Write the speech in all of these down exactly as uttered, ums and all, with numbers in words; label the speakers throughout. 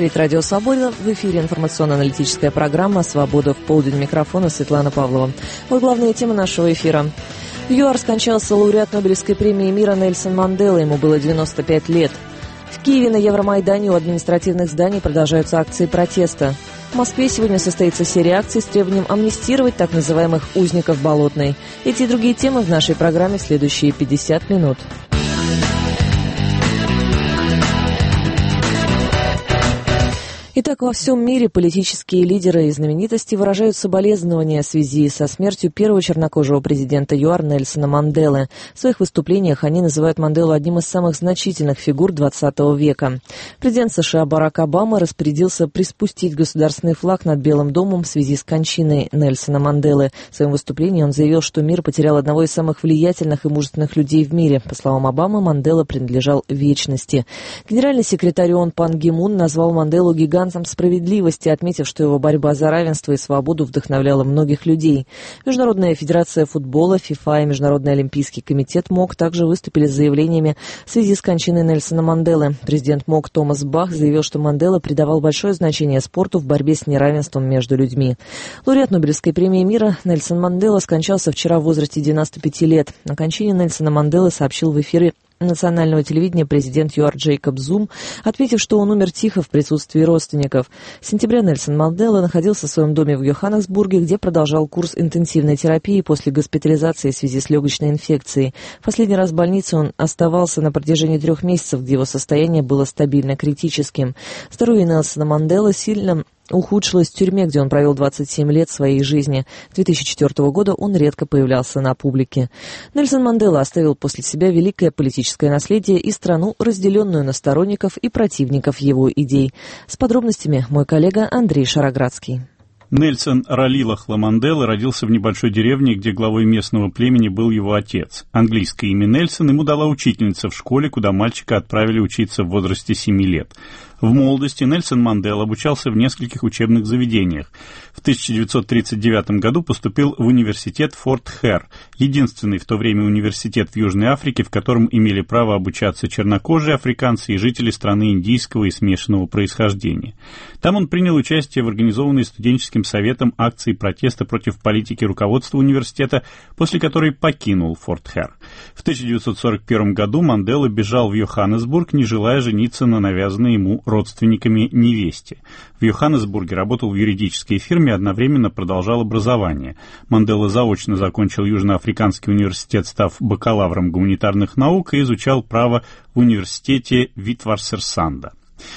Speaker 1: Говорит Радио Свобода. В эфире информационно-аналитическая программа «Свобода в полдень». Микрофона Светлана Павлова. Вот главные темы нашего эфира. В ЮАР скончался лауреат Нобелевской премии мира Нельсон Мандела. Ему было девяносто пять лет. В Киеве на Евромайдане у административных зданий продолжаются акции протеста. В Москве сегодня состоится серия акций с требованием амнистировать так называемых узников Болотной. Эти и другие темы в нашей программе в следующие пятьдесят минут. Итак, во всем мире политические лидеры и знаменитости выражают соболезнования в связи со смертью первого чернокожего президента ЮАР Нельсона Манделы. В своих выступлениях они называют Манделу одним из самых значительных фигур двадцатого века. Президент США Барак Обама распорядился приспустить государственный флаг над Белым домом в связи с кончиной Нельсона Манделы. В своем выступлении он заявил, что мир потерял одного из самых влиятельных и мужественных людей в мире. По словам Обамы, Мандела принадлежал вечности. Генеральный секретарь ООН Пан Ги Мун назвал Манделу гигантом справедливости, отметив, что его борьба за равенство и свободу вдохновляла многих людей. Международная федерация футбола, ФИФА и Международный олимпийский комитет МОК также выступили с заявлениями в связи с кончиной Нельсона Манделы. Президент МОК Томас Бах заявил, что Мандела придавал большое значение спорту в борьбе с неравенством между людьми. Лауреат Нобелевской премии мира Нельсон Мандела скончался вчера в возрасте девяноста пяти лет. О кончине Нельсона Манделы сообщил в эфире национального телевидения президент ЮАР Джейкоб Зум, отметив, что он умер тихо в присутствии родственников. С сентября Нельсон Мандела находился в своем доме в Йоханнесбурге, где продолжал курс интенсивной терапии после госпитализации в связи с легочной инфекцией. В последний раз в больнице он оставался на протяжении трех месяцев, где его состояние было стабильно критическим. Здоровье Нельсона Манделы сильно ухудшилось в тюрьме, где он провел двадцать семь лет своей жизни. С две тысячи четвёртого года он редко появлялся на публике. Нельсон Мандела оставил после себя великое политическое наследие и страну, разделенную на сторонников и противников его идей. С подробностями мой коллега Андрей Шароградский.
Speaker 2: Нельсон Ралилахла Мандела родился в небольшой деревне, где главой местного племени был его отец. Английское имя Нельсон ему дала учительница в школе, куда мальчика отправили учиться в возрасте семи лет. В молодости Нельсон Мандела обучался в нескольких учебных заведениях. В тысяча девятьсот тридцать девятом году поступил в университет Форт Хэр, единственный в то время университет в Южной Африке, в котором имели право обучаться чернокожие африканцы и жители страны индийского и смешанного происхождения. Там он принял участие в организованной студенческим советом акции протеста против политики руководства университета, после которой покинул Форт Хэр. В тысяча девятьсот сорок первом году Мандела бежал в Йоханнесбург, не желая жениться на навязанной ему родственниками невесте. В Йоханнесбурге работал в юридической фирме и одновременно продолжал образование. Мандела заочно закончил Южноафриканский университет, став бакалавром гуманитарных наук, и изучал право в университете Витварсерсанда.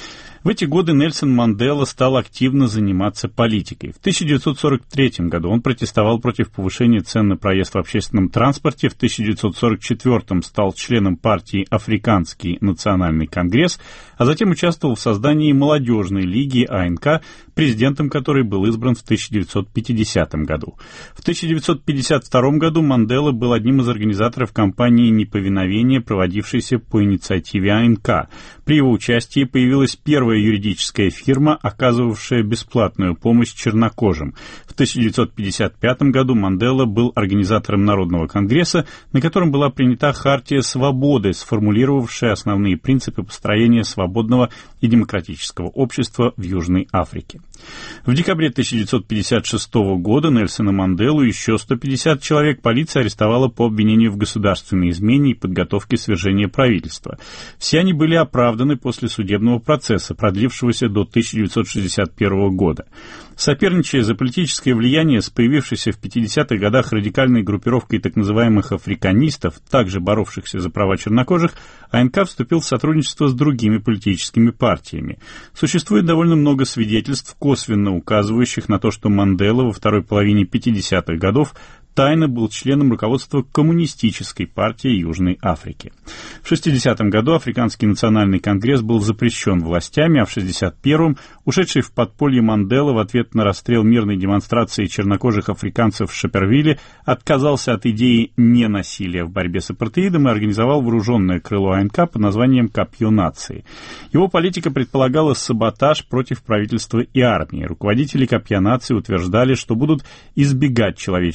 Speaker 2: В эти годы Нельсон Мандела стал активно заниматься политикой. В тысяча девятьсот сорок третьем году он протестовал против повышения цен на проезд в общественном транспорте. В тысяча девятьсот сорок четвёртом стал членом партии Африканский национальный конгресс, а затем участвовал в создании молодежной лиги АНК, президентом которой был избран в тысяча девятьсот пятидесятом году. В тысяча девятьсот пятьдесят втором году Мандела был одним из организаторов кампании неповиновения, проводившейся по инициативе АНК. При его участии появилась первая юридическая фирма, оказывавшая бесплатную помощь чернокожим. В тысяча девятьсот пятьдесят пятом году Мандела был организатором Народного конгресса, на котором была принята Хартия свободы, сформулировавшая основные принципы построения свободного и демократического общества в Южной Африке. В декабре тысяча девятьсот пятьдесят шестого года Нельсона Манделу и еще сто пятьдесят человек полиция арестовала по обвинению в государственной измене и подготовке свержения правительства. Все они были оправданы после судебного процесса, продлившегося до тысяча девятьсот шестьдесят первого года. Соперничая за политическое влияние с появившейся в пятидесятых годах радикальной группировкой так называемых африканистов, также боровшихся за права чернокожих, АНК вступил в сотрудничество с другими политическими партиями. Существует довольно много свидетельств, косвенно указывающих на то, что Мандела во второй половине пятидесятых годов тайно был членом руководства Коммунистической партии Южной Африки. В шестидесятом году Африканский национальный конгресс был запрещен властями, а в шестьдесят первом ушедший в подполье Мандела в ответ на расстрел мирной демонстрации чернокожих африканцев в Шапервилле отказался от идеи ненасилия в борьбе с апартеидом и организовал вооруженное крыло АНК под названием «Копье нации». Его политика предполагала саботаж против правительства и армии. Руководители «Копья нации» утверждали, что будут избегать человеческих жертв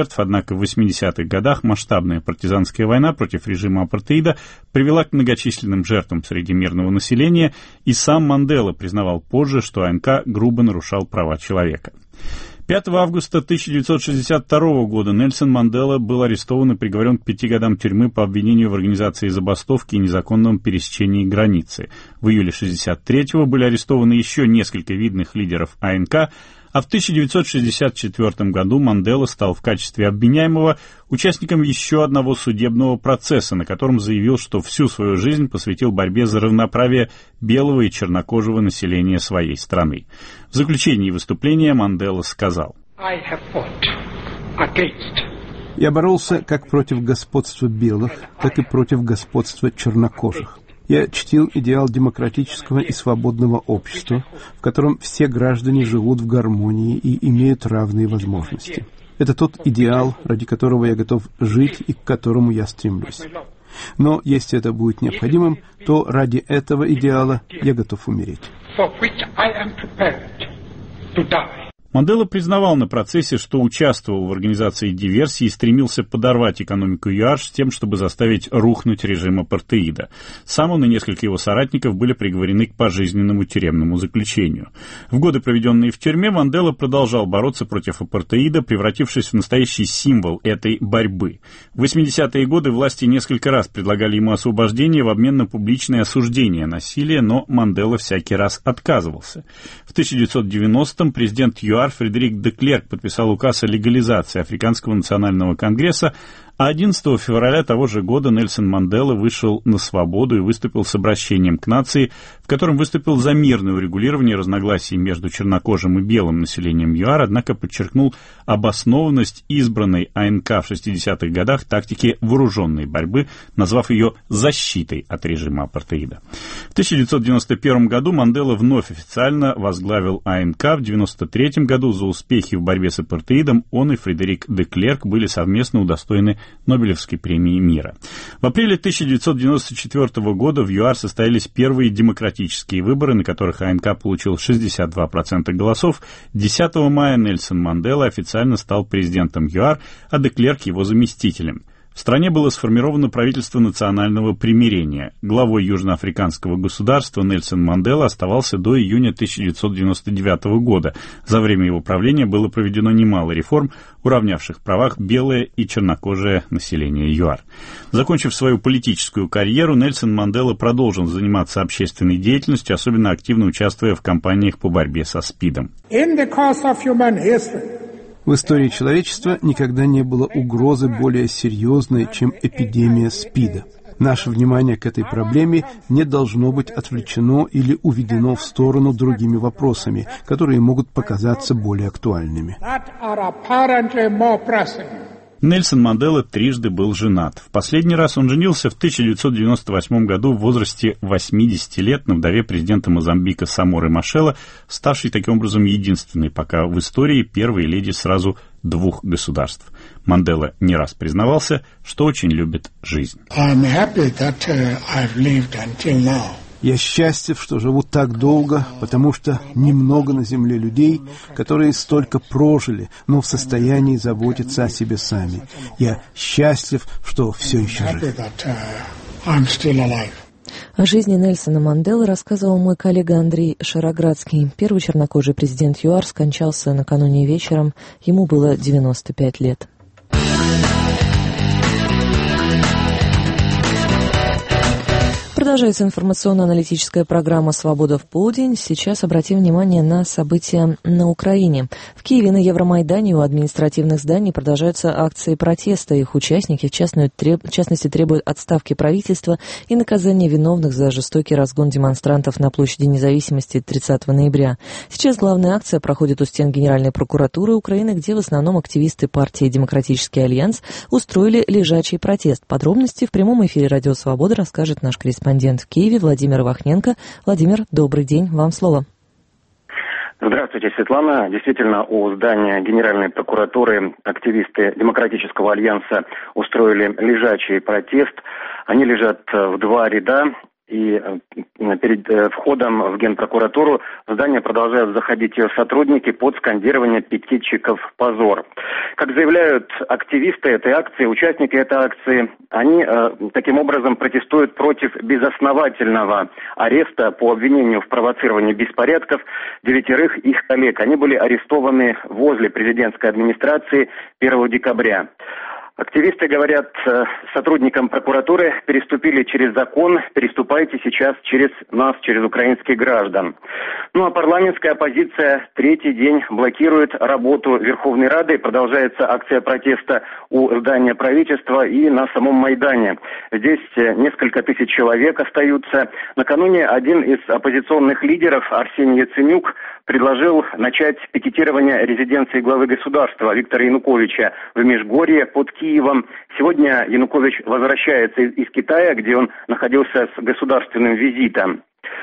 Speaker 2: жертв, однако в восьмидесятых годах масштабная партизанская война против режима апартеида привела к многочисленным жертвам среди мирного населения, и сам Мандела признавал позже, что АНК грубо нарушал права человека. пятого августа тысяча девятьсот шестьдесят второго года Нельсон Мандела был арестован и приговорен к пяти годам тюрьмы по обвинению в организации забастовки и незаконном пересечении границы. В июле шестьдесят третьего были арестованы еще несколько видных лидеров АНК, а в тысяча девятьсот шестьдесят четвёртом году Мандела стал в качестве обвиняемого участником еще одного судебного процесса, на котором заявил, что всю свою жизнь посвятил борьбе за равноправие белого и чернокожего населения своей страны. В заключении выступления Мандела сказал:
Speaker 3: «Я боролся как против господства белых, так и против господства чернокожих. Я чтил идеал демократического и свободного общества, в котором все граждане живут в гармонии и имеют равные возможности. Это тот идеал, ради которого я готов жить и к которому я стремлюсь. Но если это будет необходимым, то ради этого идеала я готов умереть».
Speaker 2: Мандела признавал на процессе, что участвовал в организации диверсии и стремился подорвать экономику ЮАР с тем, чтобы заставить рухнуть режим апартеида. Сам он и несколько его соратников были приговорены к пожизненному тюремному заключению. В годы, проведенные в тюрьме, Мандела продолжал бороться против апартеида, превратившись в настоящий символ этой борьбы. В восьмидесятые годы власти несколько раз предлагали ему освобождение в обмен на публичное осуждение насилия, но Мандела всякий раз отказывался. В тысяча девятьсот девяностом президент ЮАР Фредерик де Клерк подписал указ о легализации Африканского национального конгресса, а одиннадцатого февраля того же года Нельсон Мандела вышел на свободу и выступил с обращением к нации, в котором выступил за мирное урегулирование разногласий между чернокожим и белым населением ЮАР, однако подчеркнул обоснованность избранной АНК в шестидесятых годах тактики вооруженной борьбы, назвав ее защитой от режима апартеида. В тысяча девятьсот девяносто первом году Мандела вновь официально возглавил АНК. В девяносто третьем году за успехи в борьбе с апартеидом он и Фредерик де Клерк были совместно удостоены Нобелевской премии мира. В апреле тысяча девятьсот девяносто четвёртого года в ЮАР состоялись первые демократические выборы, на которых АНК получил шестьдесят два процента голосов. десятого мая Нельсон Мандела официально стал президентом ЮАР, а де Клерк его заместителем. В стране было сформировано правительство национального примирения. Главой южноафриканского государства Нельсон Мандела оставался до июня тысяча девятьсот девяносто девятого года. За время его правления было проведено немало реформ, уравнявших в правах белое и чернокожее население ЮАР. Закончив свою политическую карьеру, Нельсон Мандела продолжил заниматься общественной деятельностью, особенно активно участвуя в кампаниях по борьбе со СПИДом.
Speaker 3: В истории человечества никогда не было угрозы более серьезной, чем эпидемия СПИДа. Наше внимание к этой проблеме не должно быть отвлечено или уведено в сторону другими вопросами, которые могут показаться более актуальными.
Speaker 2: Нельсон Мандела трижды был женат. В последний раз он женился в тысяча девятьсот девяносто восьмом году в возрасте восьмидесяти лет на вдове президента Мозамбика Саморы Машела, ставшей таким образом единственной пока в истории первой леди сразу двух государств. Мандела не раз признавался, что очень любит жизнь.
Speaker 3: Я счастлив, что живу так долго, потому что немного на земле людей, которые столько прожили, но в состоянии заботиться о себе сами. Я счастлив, что все еще жив.
Speaker 1: О жизни Нельсона Манделы рассказывал мой коллега Андрей Шароградский. Первый чернокожий президент ЮАР скончался накануне вечером. Ему было девяносто пять лет. Продолжается информационно-аналитическая программа «Свобода в полдень». Сейчас обратим внимание на события на Украине. В Киеве на Евромайдане у административных зданий продолжаются акции протеста. Их участники, в частности, требуют отставки правительства и наказания виновных за жестокий разгон демонстрантов на площади Независимости тридцатого ноября. Сейчас главная акция проходит у стен Генеральной прокуратуры Украины, где в основном активисты партии «Демократический альянс» устроили лежачий протест. Подробности в прямом эфире «Радио Свобода» расскажет наш корреспондент в Киеве Владимир Вахненко. Владимир, добрый день, вам слово.
Speaker 4: Здравствуйте, Светлана. Действительно, у здания Генеральной прокуратуры активисты Демократического альянса устроили лежачий протест. Они лежат в два ряда. И перед входом в Генпрокуратуру в здание продолжают заходить ее сотрудники под скандирование пикетчиков «Позор». Как заявляют активисты этой акции, участники этой акции, они э, таким образом протестуют против безосновательного ареста по обвинению в провоцировании беспорядков девятерых их коллег. Они были арестованы возле президентской администрации первого декабря. Активисты говорят сотрудникам прокуратуры: переступили через закон, переступайте сейчас через нас, через украинских граждан. Ну а парламентская оппозиция третий день блокирует работу Верховной Рады. Продолжается акция протеста у здания правительства и на самом Майдане. Здесь несколько тысяч человек остаются. Накануне один из оппозиционных лидеров, Арсений Яценюк, предложил начать пикетирование резиденции главы государства Виктора Януковича в Межгорье под Киевом. Сегодня Янукович возвращается из, из Китая, где он находился с государственным визитом.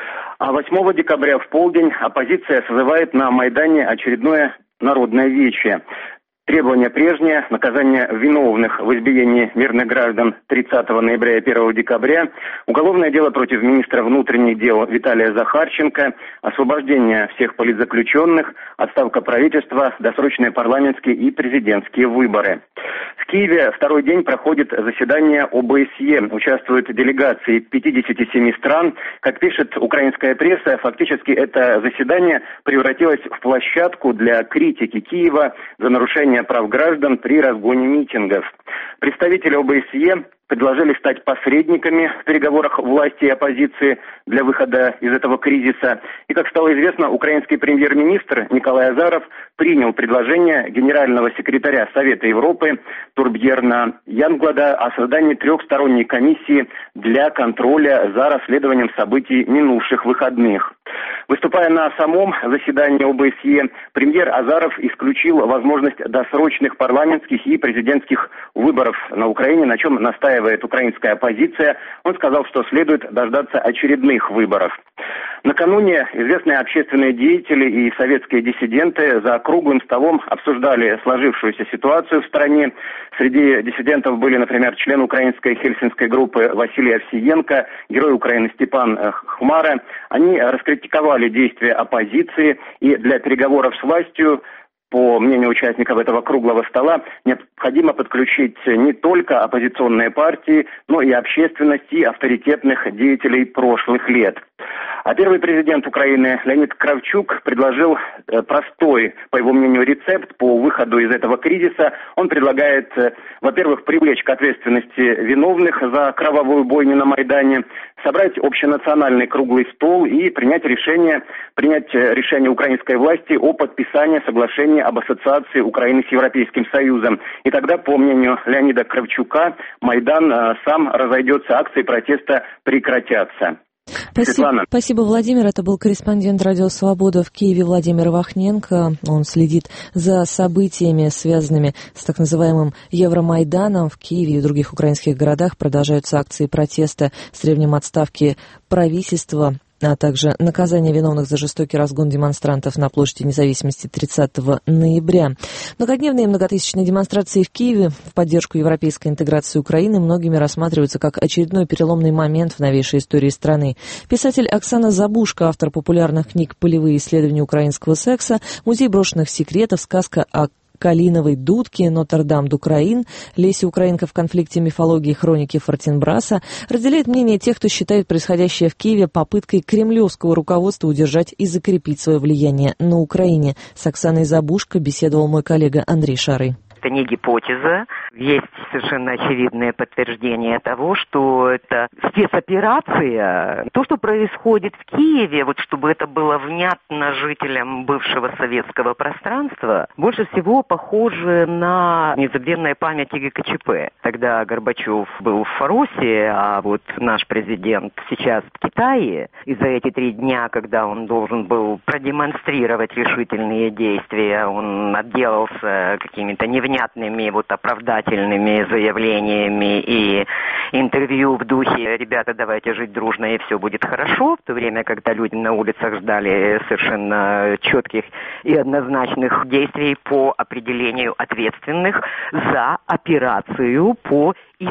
Speaker 4: А восьмого декабря в полдень оппозиция созывает на Майдане очередное народное вече. Требования прежние: наказание виновных в избиении мирных граждан тридцатого ноября и первого декабря, уголовное дело против министра внутренних дел Виталия Захарченко, освобождение всех политзаключенных, отставка правительства, досрочные парламентские и президентские выборы. В Киеве второй день проходит заседание о бэ эс е. Участвуют делегации пятидесяти семи стран. Как пишет украинская пресса, фактически это заседание превратилось в площадку для критики Киева за нарушение прав граждан при разгоне митингов. Представители о бэ эс е предложили стать посредниками в переговорах власти и оппозиции для выхода из этого кризиса. И, как стало известно, украинский премьер-министр Николай Азаров принял предложение генерального секретаря Совета Европы Турбьерна Янгблада о создании трехсторонней комиссии для контроля за расследованием событий минувших выходных. Выступая на самом заседании о бэ эс е, премьер Азаров исключил возможность досрочных парламентских и президентских выборов на Украине, на чем настаивает украинская оппозиция. Он сказал, что следует дождаться очередных выборов. Накануне известные общественные деятели и советские диссиденты за круглым столом обсуждали сложившуюся ситуацию в стране. Среди диссидентов были, например, член украинской хельсинской группы Василий Овсиенко, герой Украины Степан Хмара. Они раскритиковали действия оппозиции, и для переговоров с властью, по мнению участников этого круглого стола, необходимо подключить не только оппозиционные партии, но и общественность и авторитетных деятелей прошлых лет. А первый президент Украины Леонид Кравчук предложил простой, по его мнению, рецепт по выходу из этого кризиса. Он предлагает, во-первых, привлечь к ответственности виновных за кровавую бойню на Майдане, собрать общенациональный круглый стол и принять решение, принять решение украинской власти о подписании соглашения об ассоциации Украины с Европейским Союзом. И тогда, по мнению Леонида Кравчука, Майдан сам разойдется, акции протеста прекратятся.
Speaker 1: Спасибо, спасибо, Владимир. Это был корреспондент «Радио Свобода» в Киеве Владимир Вахненко. Он следит за событиями, связанными с так называемым Евромайданом. В Киеве и других украинских городах продолжаются акции протеста с требованием отставки правительства, а также наказание виновных за жестокий разгон демонстрантов на площади Независимости тридцатого ноября. Многодневные многотысячные демонстрации в Киеве в поддержку европейской интеграции Украины многими рассматриваются как очередной переломный момент в новейшей истории страны. Писатель Оксана Забушко, автор популярных книг «Полевые исследования украинского секса», «Музей брошенных секретов», «Сказка о Калиновой дудке», «Нотр-Дам d'Украин», «Леся Украинка в конфликте мифологии», «Хроники Фортенбраса» разделяет мнение тех, кто считает происходящее в Киеве попыткой кремлевского руководства удержать и закрепить свое влияние на Украине. С Оксаной Забушко беседовал мой коллега Андрей Шары.
Speaker 5: Это не гипотеза. Есть совершенно очевидное подтверждение того, что это спецоперация. То, что происходит в Киеве, вот чтобы это было внятно жителям бывшего советского пространства, больше всего похоже на незабвенные памяти гэ ка че пэ. Тогда Горбачев был в Фаросе, а вот наш президент сейчас в Китае. И за эти три дня, когда он должен был продемонстрировать решительные действия, он отделался какими-то невнятными вот оправдательными заявлениями и интервью в духе «Ребята, давайте жить дружно, и все будет хорошо», в то время, когда люди на улицах ждали совершенно четких и однозначных действий по определению ответственных за операцию по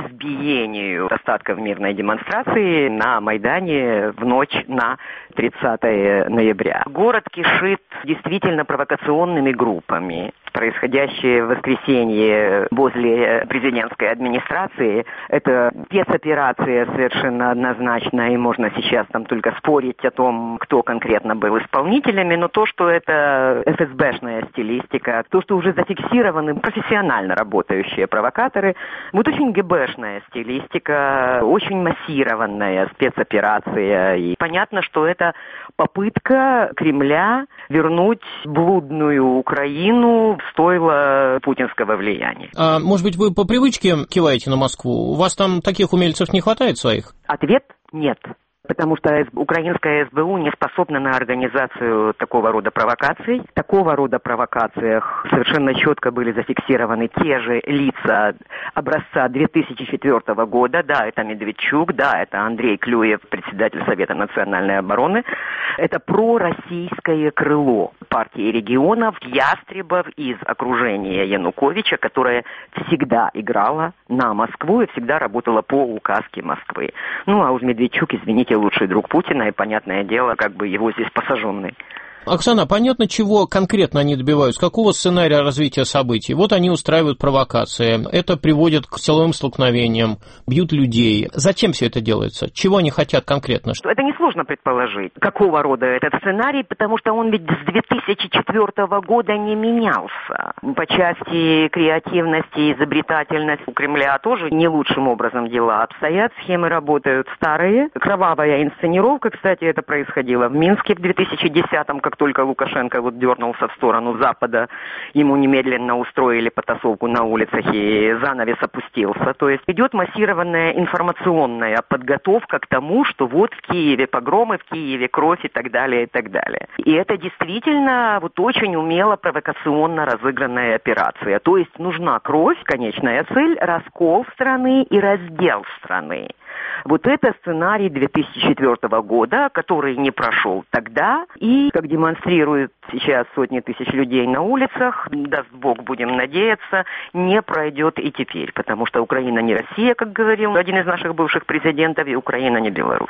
Speaker 5: избиению остатков мирной демонстрации на Майдане в ночь на тридцатое ноября. Город кишит действительно провокационными группами. Происходящее в воскресенье возле президентской администрации – это спецоперация совершенно однозначно, и можно сейчас там только спорить о том, кто конкретно был исполнителями, но то, что это эф эс бэшная стилистика, то, что уже зафиксированы профессионально работающие провокаторы, вот очень гэ бэшная стилистика, очень массированная спецоперация, и понятно, что это попытка Кремля вернуть блудную Украину в стойло путинского влияния.
Speaker 6: А может быть, вы по привычке киваете на Москву? У вас там таких умельцев не хватает своих?
Speaker 5: Ответ – нет. Потому что украинская эс бэ у не способна на организацию такого рода провокаций. В такого рода провокациях совершенно четко были зафиксированы те же лица образца две тысячи четвёртого года. Да, это Медведчук, да, это Андрей Клюев, председатель Совета национальной обороны. Это пророссийское крыло партии регионов, ястребов из окружения Януковича, которое всегда играло на Москву и всегда работало по указке Москвы. Ну, а уж Медведчук, извините, лучший друг Путина, и, понятное дело, как бы его здесь посаженный.
Speaker 6: Оксана, понятно, чего конкретно они добиваются, какого сценария развития событий. Вот они устраивают провокации, это приводит к силовым столкновениям, бьют людей. Зачем все это делается? Чего они хотят конкретно?
Speaker 5: Это несложно предположить, какого рода этот сценарий, потому что он ведь с две тысячи четвёртого года не менялся. По части креативности, изобретательности у Кремля тоже не лучшим образом дела обстоят, схемы работают старые. Кровавая инсценировка, кстати, это происходило в Минске в две тысячи десятом, как только Лукашенко вот дернулся в сторону Запада, ему немедленно устроили потасовку на улицах, и занавес опустился. То есть идет массированная информационная подготовка к тому, что вот в Киеве погромы, в Киеве кровь и так далее, и так далее. И это действительно вот очень умело провокационно разыгранная операция. То есть нужна кровь, конечная цель, раскол страны и раздел страны. Вот это сценарий две тысячи четвёртого года, который не прошел тогда, и, как демонстрируют сейчас сотни тысяч людей на улицах, даст Бог, будем надеяться, не пройдет и теперь, потому что Украина не Россия, как говорил один из наших бывших президентов, и Украина не Беларусь.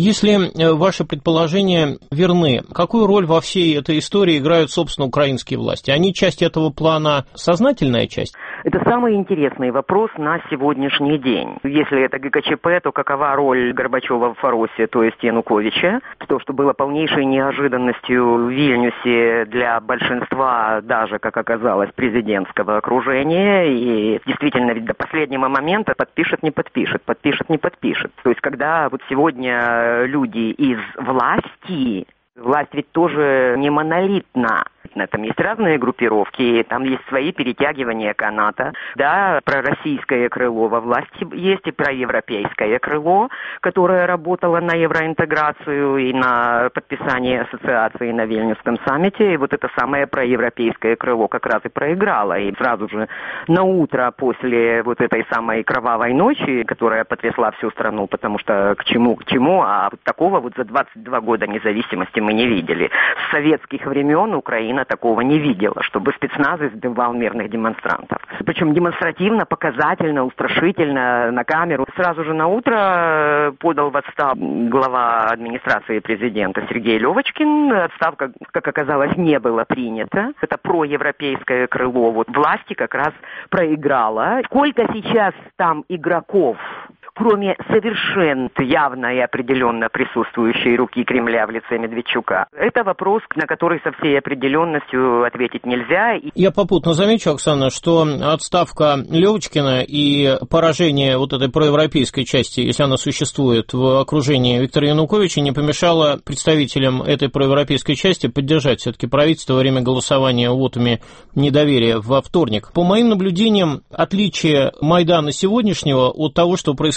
Speaker 6: Если ваши предположения верны, какую роль во всей этой истории играют, собственно, украинские власти? Они часть этого плана, сознательная часть?
Speaker 5: Это самый интересный вопрос на сегодняшний день. Если это гэ ка че пэ, то какова роль Горбачева в Форосе, то есть Януковича? То, что было полнейшей неожиданностью в Вильнюсе для большинства, даже, как оказалось, президентского окружения. И действительно, ведь до последнего момента подпишет, не подпишет, подпишет, не подпишет. То есть, когда вот сегодня люди из власти... Власть ведь тоже не монолитна. Там есть разные группировки, там есть свои перетягивания каната. Да, пророссийское крыло во власти есть, и проевропейское крыло, которое работало на евроинтеграцию и на подписание ассоциации на Вильнюсском саммите. И вот это самое проевропейское крыло как раз и проиграло. И сразу же на утро после вот этой самой кровавой ночи, которая потрясла всю страну, потому что к чему, к чему, а вот такого вот за двадцать два года независимости мы не видели. С советских времен Украина такого не видела, чтобы спецназ избивал мирных демонстрантов. Причем демонстративно, показательно, устрашительно, на камеру. Сразу же на утро подал в отставку глава администрации президента Сергей Левочкин. Отставка, как оказалось, не было принята. Это проевропейское крыло вот власти как раз проиграло. Сколько сейчас там игроков, кроме совершенно явно и определенно присутствующей руки Кремля в лице Медведчука? Это вопрос, на который со всей определенностью ответить нельзя.
Speaker 6: Я попутно замечу, Оксана, что отставка Левочкина и поражение вот этой проевропейской части, если она существует, в окружении Виктора Януковича, не помешало представителям этой проевропейской части поддержать все-таки правительство во время голосования вотами недоверия во вторник. По моим наблюдениям, отличие Майдана сегодняшнего от того, что происходило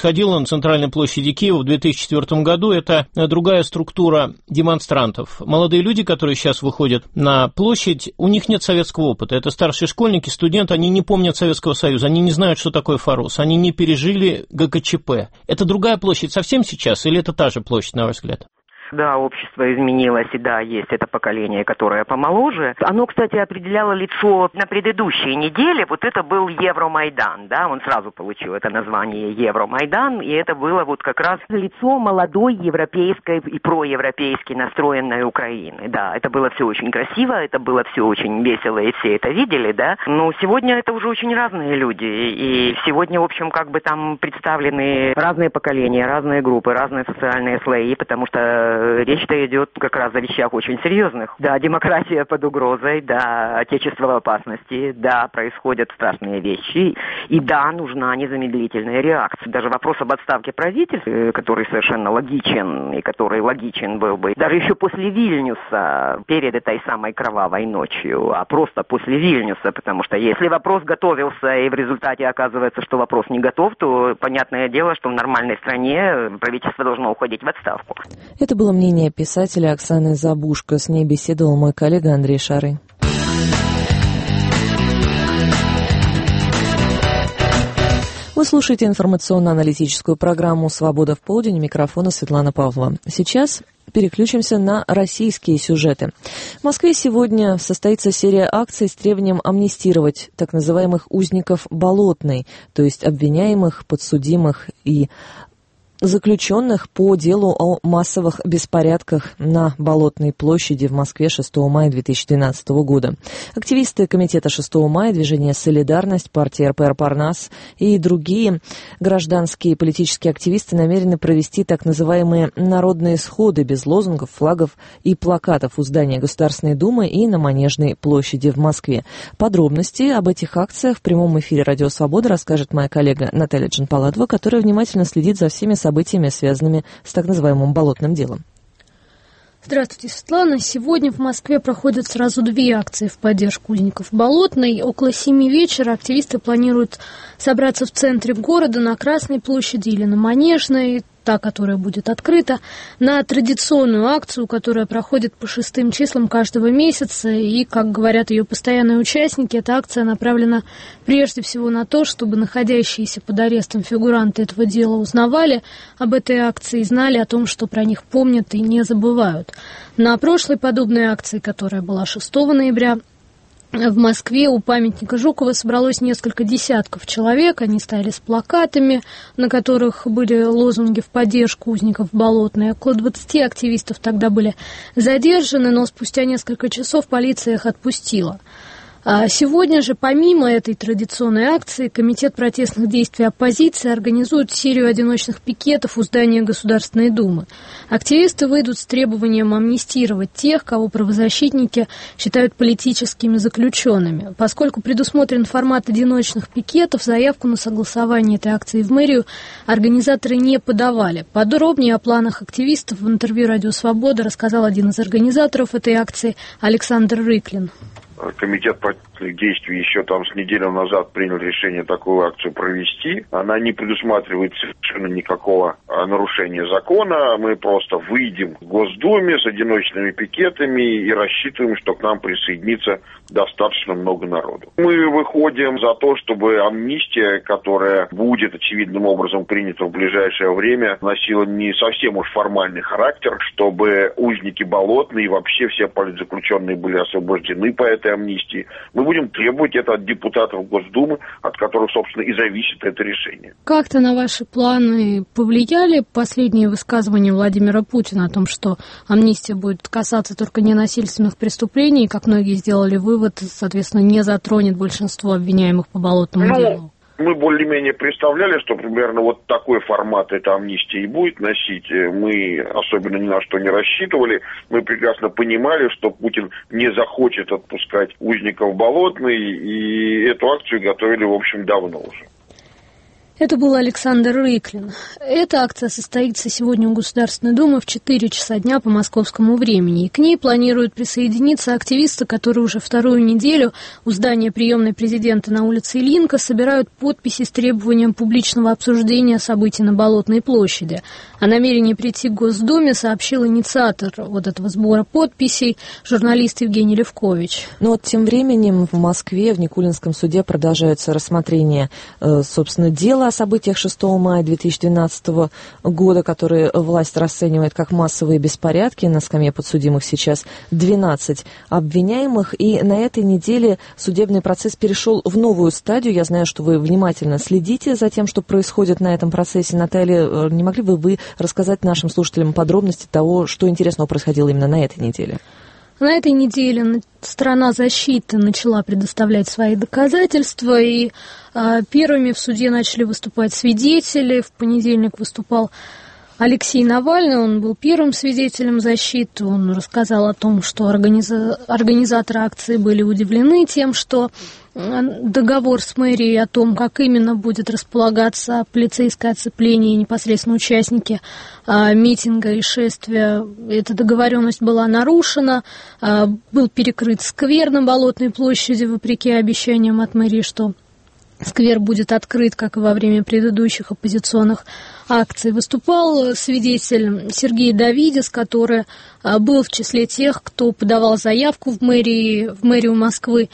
Speaker 6: происходило на центральной площади Киева в две тысячи четвёртом году, это другая структура демонстрантов. Молодые люди, которые сейчас выходят на площадь, у них нет советского опыта. Это старшие школьники, студенты, они не помнят Советского Союза, они не знают, что такое ФАРОС, они не пережили ГКЧП. Это другая площадь совсем сейчас или это та же площадь, на ваш взгляд?
Speaker 5: Да, общество изменилось, и да, есть это поколение, которое помоложе. Оно, кстати, определяло лицо на предыдущей неделе. Вот это был Евромайдан, да, он сразу получил это название Евромайдан, и это было вот как раз лицо молодой европейской и проевропейски настроенной Украины. Да, это было все очень красиво, это было все очень весело, и все это видели, да. Но сегодня это уже очень разные люди, и сегодня, в общем, как бы там представлены разные поколения, разные группы, разные социальные слои, потому что речь-то идет как раз о вещах очень серьезных. Да, демократия под угрозой, да, отечество в опасности, да, происходят страшные вещи, и да, нужна незамедлительная реакция. Даже вопрос об отставке правительства, который совершенно логичен, и который логичен был бы, даже еще после Вильнюса, перед этой самой кровавой ночью, а просто после Вильнюса, потому что если вопрос готовился, и в результате оказывается, что вопрос не готов, то понятное дело, что в нормальной стране правительство должно уходить в отставку.
Speaker 1: Это было мнение писателя Оксаны Забушко. С ней беседовал мой коллега Андрей Шары. Вы слушаете информационно-аналитическую программу «Свобода в полдень». У микрофона Светлана Павлова. Сейчас переключимся на российские сюжеты. В Москве сегодня состоится серия акций с требованием амнистировать так называемых узников Болотной, то есть обвиняемых, подсудимых и заключенных по делу о массовых беспорядках на Болотной площади в Москве шестого мая две тысячи двенадцатого года. Активисты комитета шестого мая, движение «Солидарность», партия эр пэ эр «Парнас» и другие гражданские и политические активисты намерены провести так называемые народные сходы без лозунгов, флагов и плакатов у здания Государственной Думы и на Манежной площади в Москве. Подробности об этих акциях в прямом эфире «Радио Свобода» расскажет моя коллега Наталья Джанпаладова, которая внимательно следит за всеми событиями, связанными с так называемым болотным делом.
Speaker 7: Здравствуйте, Светлана. Сегодня в Москве проходят сразу две акции в поддержку узников Болотной. Около семи вечера активисты планируют собраться в центре города на Красной площади или на Манежной, та, которая будет открыта, на традиционную акцию, которая проходит по шестым числам каждого месяца. И, как говорят ее постоянные участники, эта акция направлена прежде всего на то, чтобы находящиеся под арестом фигуранты этого дела узнавали об этой акции и знали о том, что про них помнят и не забывают. На прошлой подобной акции, которая была шестого ноября, в Москве у памятника Жукова собралось несколько десятков человек. Они стояли с плакатами, на которых были лозунги в поддержку узников Болотной. Около двадцати активистов тогда были задержаны, но спустя несколько часов полиция их отпустила. Сегодня же, помимо этой традиционной акции, Комитет протестных действий оппозиции организует серию одиночных пикетов у здания Государственной Думы. Активисты выйдут с требованием амнистировать тех, кого правозащитники считают политическими заключенными. Поскольку предусмотрен формат одиночных пикетов, заявку на согласование этой акции в мэрию организаторы не подавали. Подробнее о планах активистов в интервью «Радио Свобода» рассказал один из организаторов этой акции Александр Рыклин.
Speaker 8: Комитет протестных действий еще там с неделю назад принял решение такую акцию провести. Она не предусматривает совершенно никакого нарушения закона. Мы просто выйдем в Госдуме с одиночными пикетами и рассчитываем, что к нам присоединится достаточно много народу. Мы выходим за то, чтобы амнистия, которая будет очевидным образом принята в ближайшее время, носила не совсем уж формальный характер, чтобы узники Болотной и вообще все политзаключенные были освобождены по этой амнистии. Мы будем требовать это от депутатов Госдумы, от которых, собственно, и зависит это решение.
Speaker 7: Как-то на ваши планы повлияли последние высказывания Владимира Путина о том, что амнистия будет касаться только ненасильственных преступлений, как многие сделали вывод, соответственно, не затронет большинство обвиняемых по болотному
Speaker 8: ну,
Speaker 7: делу?
Speaker 8: Мы более-менее представляли, что примерно вот такой формат эта амнистия и будет носить. Мы особенно ни на что не рассчитывали. Мы прекрасно понимали, что Путин не захочет отпускать узников Болотной, и эту акцию готовили, в общем, давно уже.
Speaker 7: Это был Александр Рыклин. Эта акция состоится сегодня у Государственной Думы в четыре часа дня по московскому времени. И к ней планируют присоединиться активисты, которые уже вторую неделю у здания приемной президента на улице Ильинка собирают подписи с требованием публичного обсуждения событий на Болотной площади. О намерении прийти к Госдуме сообщил инициатор вот этого сбора подписей, журналист Евгений Левкович.
Speaker 1: Но вот тем временем в Москве в Никулинском суде продолжается рассмотрение, собственно, дела о событиях шестого мая две тысячи двенадцатого года, которые власть расценивает как массовые беспорядки. На скамье подсудимых сейчас двенадцать обвиняемых. И на этой неделе судебный процесс перешел в новую стадию. Я знаю, что вы внимательно следите за тем, что происходит на этом процессе. Наталья, не могли бы вы рассказать нашим слушателям подробности того, что интересного происходило именно на этой неделе?
Speaker 7: На этой неделе сторона защиты начала предоставлять свои доказательства, и а, первыми в суде начали выступать свидетели. В понедельник выступал Алексей Навальный, он был первым свидетелем защиты. Он рассказал о том, что организа... организаторы акции были удивлены тем, что договор с мэрией о том, как именно будет располагаться полицейское оцепление и непосредственно участники а, митинга и шествия, эта договоренность была нарушена, а, был перекрыт сквер на Болотной площади, вопреки обещаниям от мэрии, что сквер будет открыт, как и во время предыдущих оппозиционных акций. Выступал свидетель Сергей Давидис, который а, был в числе тех, кто подавал заявку в мэрии, в мэрию Москвы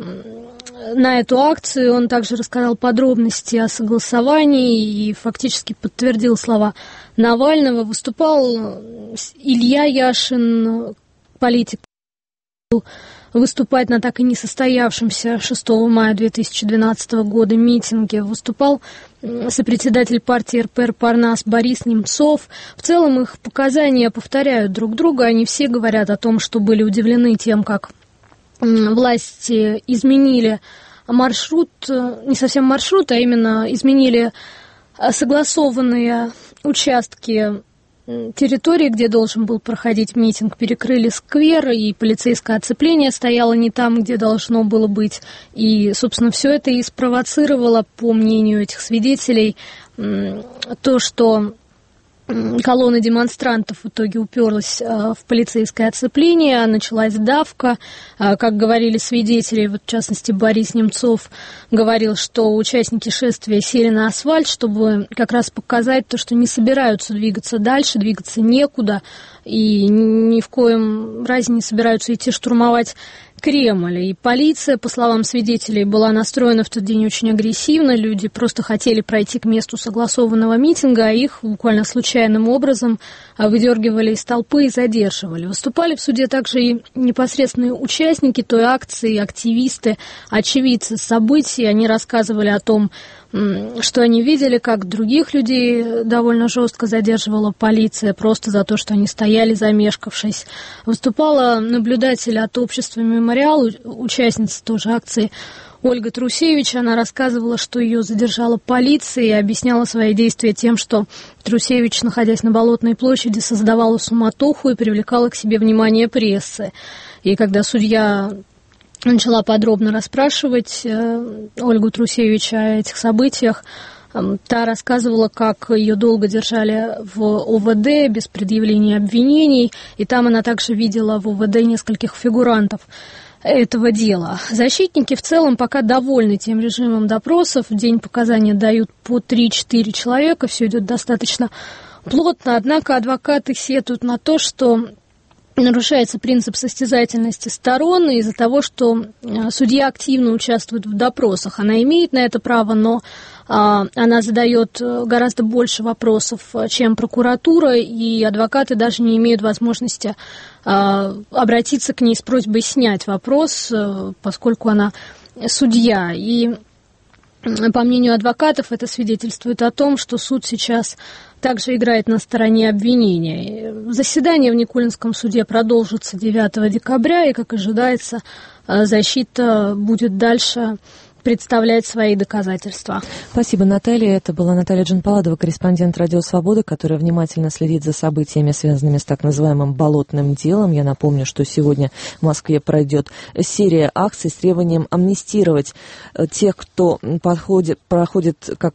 Speaker 7: на эту акцию. Он также рассказал подробности о согласовании и фактически подтвердил слова Навального. Выступал Илья Яшин, политик, выступать на так и не состоявшемся шестого мая две тысячи двенадцатого года митинге. Выступал сопредседатель партии эр пэ эр Парнас Борис Немцов. В целом их показания повторяют друг друга. Они все говорят о том, что были удивлены тем, как власти изменили маршрут, не совсем маршрут, а именно изменили согласованные участки территории, где должен был проходить митинг, перекрыли сквер, и полицейское оцепление стояло не там, где должно было быть. И, собственно, все это и спровоцировало, по мнению этих свидетелей, то, что колонна демонстрантов в итоге уперлась в полицейское оцепление, началась давка. Как говорили свидетели, вот, в частности, Борис Немцов говорил, что участники шествия сели на асфальт, чтобы как раз показать то, что не собираются двигаться дальше, двигаться некуда, и ни в коем разе не собираются идти штурмовать Кремль. И полиция, по словам свидетелей, была настроена в тот день очень агрессивно. Люди просто хотели пройти к месту согласованного митинга, а их буквально случайным образом выдергивали из толпы и задерживали. Выступали в суде также и непосредственные участники той акции, активисты, очевидцы событий. Они рассказывали о том, что они видели, как других людей довольно жестко задерживала полиция просто за то, что они стояли, замешкавшись. Выступала наблюдатель от общества «Мемориал», участница тоже акции Ольга Трусевич. Она рассказывала, что ее задержала полиция, и объясняла свои действия тем, что Трусевич, находясь на Болотной площади, создавала суматоху и привлекала к себе внимание прессы. И когда судья начала подробно расспрашивать э, Ольгу Трусевич о этих событиях, э, та рассказывала, как ее долго держали в о вэ дэ без предъявления обвинений, и там она также видела в о вэ дэ нескольких фигурантов этого дела. Защитники в целом пока довольны тем режимом допросов. В день показания дают по три-четыре человека, все идет достаточно плотно, однако адвокаты сетуют на то, что нарушается принцип состязательности сторон из-за того, что судья активно участвует в допросах. Она имеет на это право, но а, она задает гораздо больше вопросов, чем прокуратура, и адвокаты даже не имеют возможности а, обратиться к ней с просьбой снять вопрос, поскольку она судья. И, по мнению адвокатов, это свидетельствует о том, что суд сейчас также играет на стороне обвинения. Заседание в Никулинском суде продолжится девятого декабря, и, как ожидается, защита будет дальше представлять свои доказательства.
Speaker 1: Спасибо, Наталья. Это была Наталья Джанпаладова, корреспондент «Радио Свобода», которая внимательно следит за событиями, связанными с так называемым болотным делом. Я напомню, что сегодня в Москве пройдет серия акций с требованием амнистировать тех, кто подходит, проходит как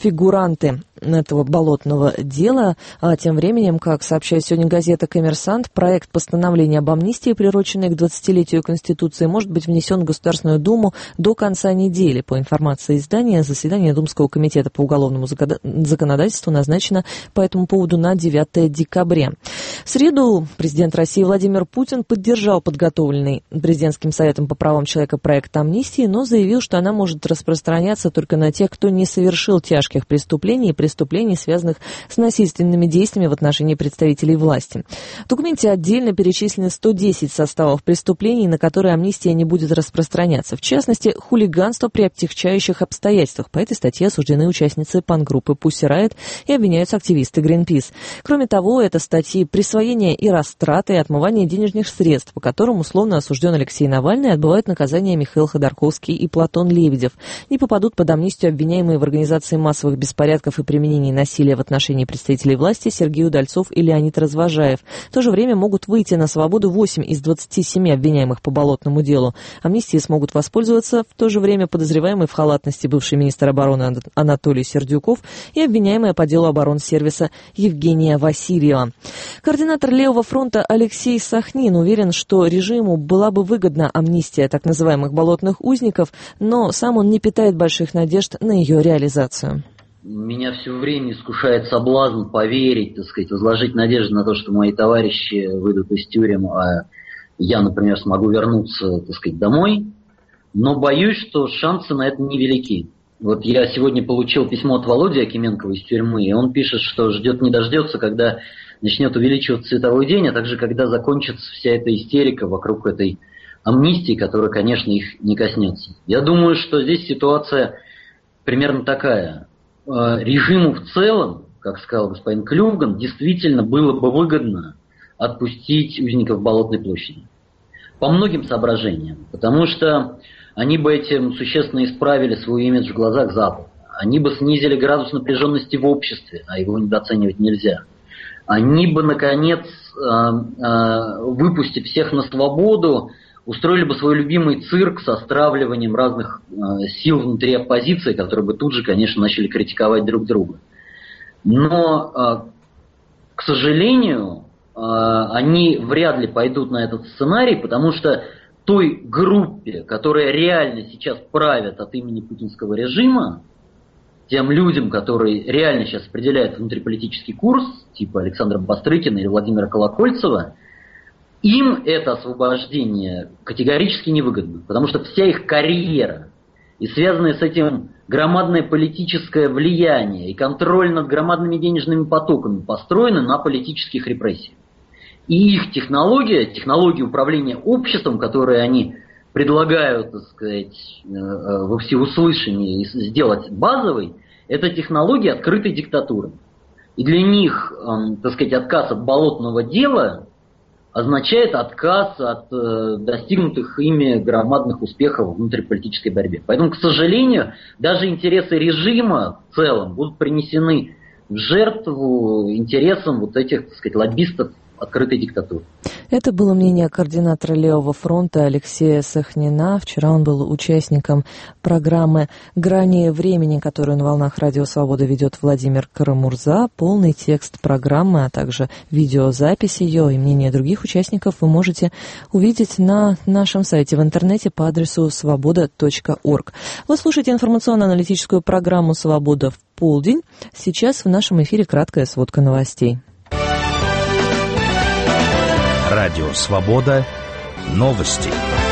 Speaker 1: фигуранты этого болотного дела. А тем временем, как сообщает сегодня газета «Коммерсант», проект постановления об амнистии, приуроченный к двадцатилетию Конституции, может быть внесен в Государственную Думу до конца недели. По информации издания, заседание Думского комитета по уголовному законодательству назначено по этому поводу на девятое декабря. В среду президент России Владимир Путин поддержал подготовленный президентским советом по правам человека проект амнистии, но заявил, что она может распространяться только на тех, кто не совершил тяжких преступлений и преступлений, связанных с насильственными действиями в отношении представителей власти. В документе отдельно перечислены сто десять составов преступлений, на которые амнистия не будет распространяться. В частности, хулиганство при отягчающих обстоятельствах. По этой статье осуждены участницы панк-группы Pussy Riot и обвиняются активисты Greenpeace. Кроме того, это статьи присвоения и растраты, и отмывания денежных средств, по которым условно осужден Алексей Навальный, и отбывают наказание Михаил Ходорковский и Платон Лебедев. Не попадут под амнистию обвиняемые в организации массовых беспорядков и применении насилия в отношении представителей власти Сергей Удальцов и Леонид Развожаев. В то же время могут выйти на свободу восемь из двадцати семи обвиняемых по болотному делу. Амнистией смогут воспользоваться в то же время подозреваемый в халатности бывший министр обороны Анатолий Сердюков и обвиняемая по делу оборонсервиса Евгения Васильева. Координатор Левого фронта Алексей Сахнин уверен, что режиму была бы выгодна амнистия так называемых болотных узников, но сам он не питает больших надежд на ее реализацию.
Speaker 9: Меня все время искушает соблазн поверить, так сказать, возложить надежду на то, что мои товарищи выйдут из тюрем, а я, например, смогу вернуться, так сказать, домой. Но боюсь, что шансы на это невелики. Вот я сегодня получил письмо от Володи Акименкова из тюрьмы, и он пишет, что ждет не дождется, когда начнет увеличиваться световой день, а также когда закончится вся эта истерика вокруг этой амнистии, которая, конечно, их не коснется. Я думаю, что здесь ситуация примерно такая. Режиму в целом, как сказал господин Клюган, действительно было бы выгодно отпустить узников Болотной площади. По многим соображениям. Потому что они бы этим существенно исправили свой имидж в глазах Запада. Они бы снизили градус напряженности в обществе, а его недооценивать нельзя. Они бы, наконец, выпустив всех на свободу, устроили бы свой любимый цирк со стравливанием разных э, сил внутри оппозиции, которые бы тут же, конечно, начали критиковать друг друга. Но, э, к сожалению, э, они вряд ли пойдут на этот сценарий, потому что той группе, которая реально сейчас правит от имени путинского режима, тем людям, которые реально сейчас определяют внутриполитический курс, типа Александра Бастрыкина или Владимира Колокольцева, им это освобождение категорически невыгодно, потому что вся их карьера и связанное с этим громадное политическое влияние и контроль над громадными денежными потоками построены на политических репрессиях. И их технология, технология управления обществом, которые они предлагают, так сказать, во всеуслышание сделать базовой, это технология открытой диктатуры. И для них, так сказать, отказ от болотного дела означает отказ от э, достигнутых ими громадных успехов в внутриполитической борьбе. Поэтому, к сожалению, даже интересы режима в целом будут принесены в жертву интересам вот этих, так сказать, лоббистов открытой диктатуры.
Speaker 1: Это было мнение координатора Левого фронта Алексея Сахнина. Вчера он был участником программы «Грани времени», которую на волнах Радио Свобода ведет Владимир Карамурза. Полный текст программы, а также видеозапись ее и мнение других участников вы можете увидеть на нашем сайте в интернете по адресу свобода точка орг. Вы слушаете информационно-аналитическую программу «Свобода в полдень». Сейчас в нашем эфире краткая сводка новостей.
Speaker 10: Радио «Свобода». Новости.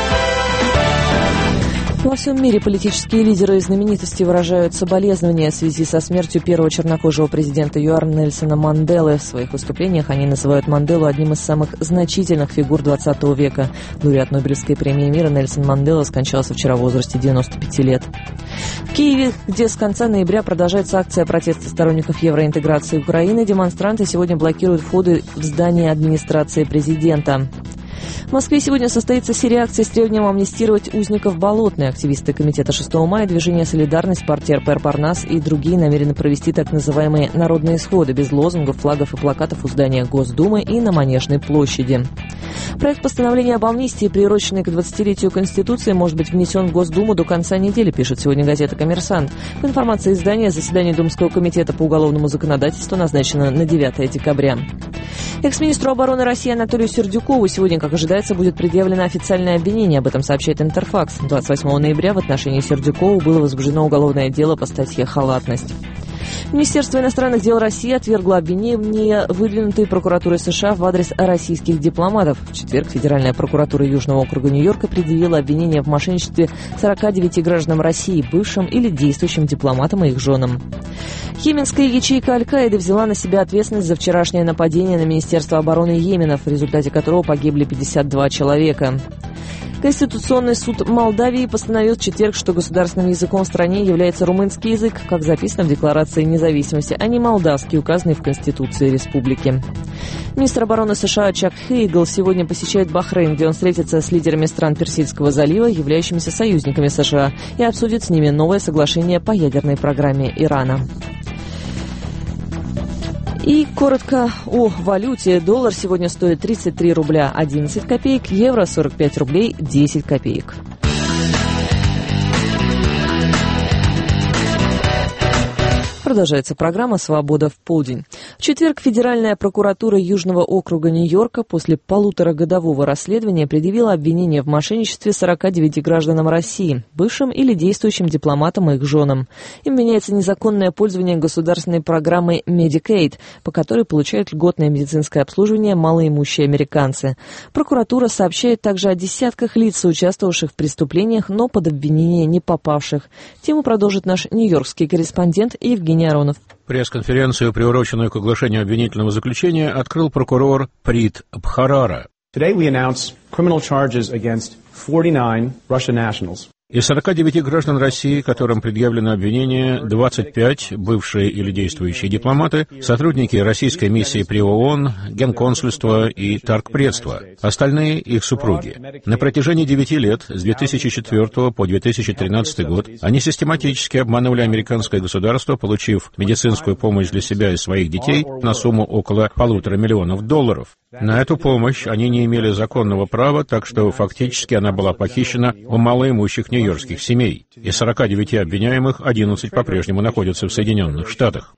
Speaker 1: Во всем мире политические лидеры и знаменитости выражают соболезнования в связи со смертью первого чернокожего президента ЮАР Нельсона Манделы. В своих выступлениях они называют Манделу одним из самых значительных фигур двадцатого века. Лауреат Нобелевской премии мира Нельсон Мандела скончался вчера в возрасте девяноста пяти лет. В Киеве, где с конца ноября продолжается акция протеста сторонников евроинтеграции Украины, демонстранты сегодня блокируют входы в здание администрации президента. В Москве сегодня состоится серия акций с требованием амнистировать узников Болотной. Активисты комитета шестого мая, движение «Солидарность», партия эр пэ эр «Парнас» и другие намерены провести так называемые народные сходы без лозунгов, флагов и плакатов у здания Госдумы и на Манежной площади. Проект постановления об амнистии, приуроченный к двадцатилетию Конституции, может быть внесен в Госдуму до конца недели, пишет сегодня газета «Коммерсант». По информации издания, заседание Думского комитета по уголовному законодательству назначено на девятое декабря. Экс-министру обороны России Анатолию Сердюкову сегодня, как ожидается, будет предъявлено официальное обвинение. Об этом сообщает Интерфакс. двадцать восьмого ноября в отношении Сердюкова было возбуждено уголовное дело по статье «Халатность». Министерство иностранных дел России отвергло обвинения, выдвинутые прокуратурой США в адрес российских дипломатов. В четверг Федеральная прокуратура Южного округа Нью-Йорка предъявила обвинение в мошенничестве сорока девяти гражданам России, бывшим или действующим дипломатам и их женам. Йеменская ячейка Аль-Каиды взяла на себя ответственность за вчерашнее нападение на Министерство обороны Йемена, в результате которого погибли пятьдесят два человека. Конституционный суд Молдавии постановил в четверг, что государственным языком в стране является румынский язык, как записано в Декларации независимости, а не молдавский, указанный в Конституции республики. Министр обороны США Чак Хейгл сегодня посещает Бахрейн, где он встретится с лидерами стран Персидского залива, являющимися союзниками США, и обсудит с ними новое соглашение по ядерной программе Ирана. И коротко о валюте. Доллар сегодня стоит тридцать три рубля одиннадцать копеек, евро сорок пять рублей десять копеек. Продолжается программа «Свобода в полдень». В четверг Федеральная прокуратура Южного округа Нью-Йорка после полуторагодового расследования предъявила обвинение в мошенничестве сорока девяти гражданам России, бывшим или действующим дипломатам и их женам. Им вменяется незаконное пользование государственной программой Medicaid, по которой получают льготное медицинское обслуживание малоимущие американцы. Прокуратура сообщает также о десятках лиц, участвовавших в преступлениях, но под обвинение не попавших. Тему продолжит наш нью-йоркский корреспондент Евгений Аронов.
Speaker 11: Пресс-конференцию, приуроченную к оглашению обвинительного заключения, открыл прокурор Прит Бхарара.
Speaker 12: Today we announce criminal charges against forty-nine Russian nationals.
Speaker 11: Из сорока девяти граждан России, которым предъявлено обвинение, двадцать пять бывшие или действующие дипломаты, сотрудники российской миссии при ООН, Генконсульства и Торгпредства, остальные их супруги. На протяжении девяти лет, с две тысячи четвёртого по две тысячи тринадцатый год, они систематически обманывали американское государство, получив медицинскую помощь для себя и своих детей на сумму около полутора миллионов долларов. На эту помощь они не имели законного права, так что фактически она была похищена у малоимущих нью-йоркских семей. Из сорока девяти обвиняемых одиннадцать по-прежнему находятся в Соединенных Штатах.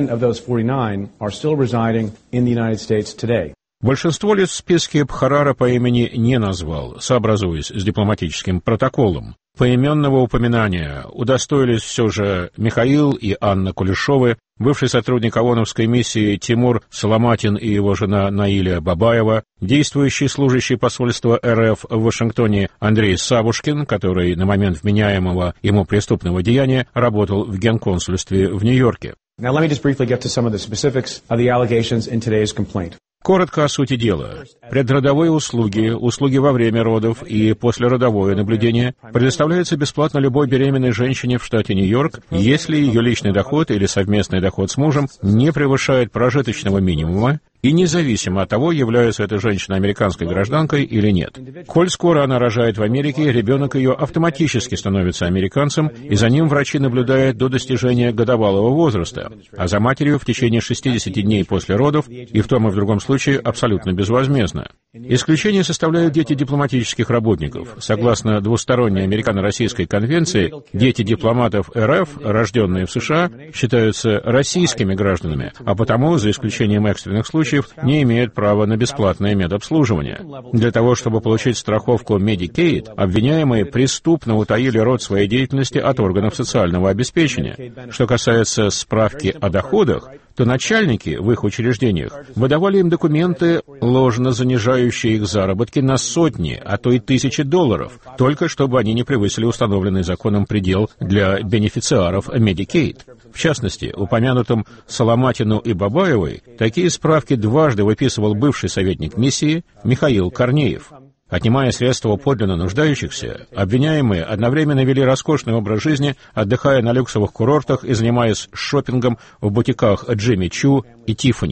Speaker 11: Большинство лиц в списке Бхарара по имени не назвал, сообразуясь с дипломатическим протоколом. Поименного упоминания удостоились все же Михаил и Анна Кулешовы, бывший сотрудник ООНовской миссии Тимур Соломатин и его жена Наиля Бабаева, действующий служащий посольства эр эф в Вашингтоне Андрей Савушкин, который на момент вменяемого ему преступного деяния работал в Генконсульстве в Нью-Йорке.
Speaker 12: Now let me just briefly get to some of the specifics of the allegations in today's complaint.
Speaker 11: Коротко о сути дела. Предродовые услуги, услуги во время родов и послеродовое наблюдение предоставляются бесплатно любой беременной женщине в штате Нью-Йорк, если ее личный доход или совместный доход с мужем не превышает прожиточного минимума, и независимо от того, является эта женщина американской гражданкой или нет. Коль скоро она рожает в Америке, ребенок ее автоматически становится американцем, и за ним врачи наблюдают до достижения годовалого возраста, а за матерью в течение шестидесяти дней после родов, и в том и в другом случае абсолютно безвозмездно. Исключение составляют дети дипломатических работников. Согласно двусторонней американо-российской конвенции, дети дипломатов эр эф, рожденные в США, считаются российскими гражданами, а потому, за исключением экстренных случаев, не имеют права на бесплатное медобслуживание. Для того, чтобы получить страховку Medicaid, обвиняемые преступно утаили род своей деятельности от органов социального обеспечения. Что касается справки о доходах, то начальники в их учреждениях выдавали им документы, ложно занижающие их заработки на сотни, а то и тысячи долларов, только чтобы они не превысили установленный законом предел для бенефициаров Medicaid. В частности, упомянутым Соломатину и Бабаевой такие справки дважды выписывал бывший советник миссии Михаил Корнеев. Отнимая средства у подлинно нуждающихся, обвиняемые одновременно вели роскошный образ жизни, отдыхая на люксовых курортах и занимаясь шопингом в бутиках Джимми Чу и Тиффани.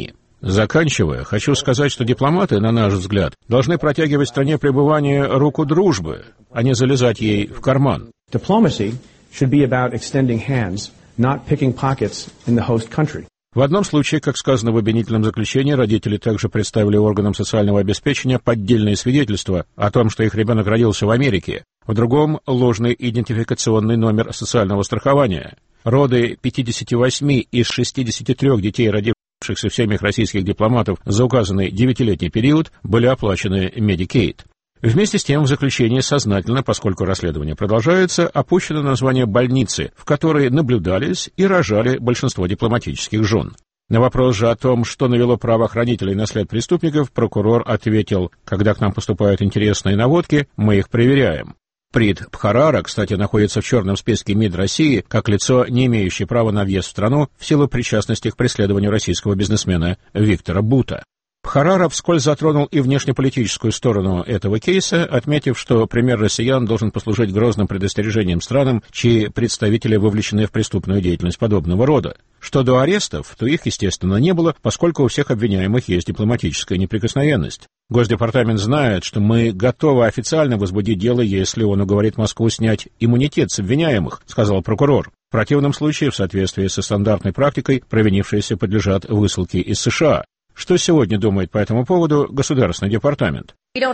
Speaker 11: Заканчивая, хочу сказать, что дипломаты, на наш взгляд, должны протягивать стране пребывания руку дружбы, а не залезать ей в карман.
Speaker 12: Diplomacy should be about extending hands, not picking pockets in the host country.
Speaker 11: В одном случае, как сказано в обвинительном заключении, родители также представили органам социального обеспечения поддельные свидетельства о том, что их ребенок родился в Америке. В другом – ложный идентификационный номер социального страхования. Роды пятидесяти восьми из шестидесяти трёх детей, родившихся в семьях российских дипломатов за указанный девятилетний период, были оплачены Medicaid. Вместе с тем, в заключении сознательно, поскольку расследование продолжается, опущено название больницы, в которой наблюдались и рожали большинство дипломатических жен. На вопрос же о том, что навело правоохранителей на след преступников, прокурор ответил: «Когда к нам поступают интересные наводки, мы их проверяем». Прит Бхарара, кстати, находится в черном списке МИД России как лицо, не имеющее права на въезд в страну в силу причастности к преследованию российского бизнесмена Виктора Бута. Бхарара вскользь затронул и внешнеполитическую сторону этого кейса, отметив, что пример россиян должен послужить грозным предостережением странам, чьи представители вовлечены в преступную деятельность подобного рода. Что до арестов, то их, естественно, не было, поскольку у всех обвиняемых есть дипломатическая неприкосновенность. Госдепартамент знает, что мы готовы официально возбудить дело, если он уговорит Москву снять иммунитет с обвиняемых, сказал прокурор. В противном случае, в соответствии со стандартной практикой, провинившиеся подлежат высылке из США. Что сегодня думает по этому поводу Государственный департамент?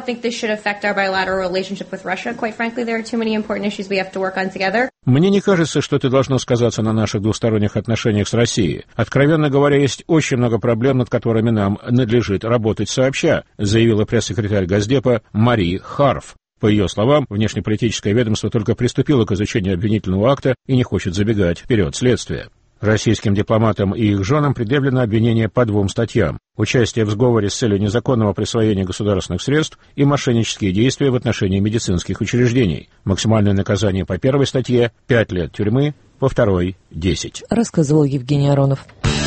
Speaker 11: Мне не кажется, что это должно сказаться на наших двусторонних отношениях с Россией. Откровенно говоря, есть очень много проблем, над которыми нам надлежит работать сообща, заявила пресс-секретарь Госдепа Мари Харф. По ее словам, внешнеполитическое ведомство только приступило к изучению обвинительного акта и не хочет забегать вперед следствия. Российским дипломатам и их женам предъявлено обвинение по двум статьям: участие в сговоре с целью незаконного присвоения государственных средств и мошеннические действия в отношении медицинских учреждений. Максимальное наказание по первой статье – пять лет тюрьмы, по второй – десять.
Speaker 1: Рассказывал Евгений Аронов.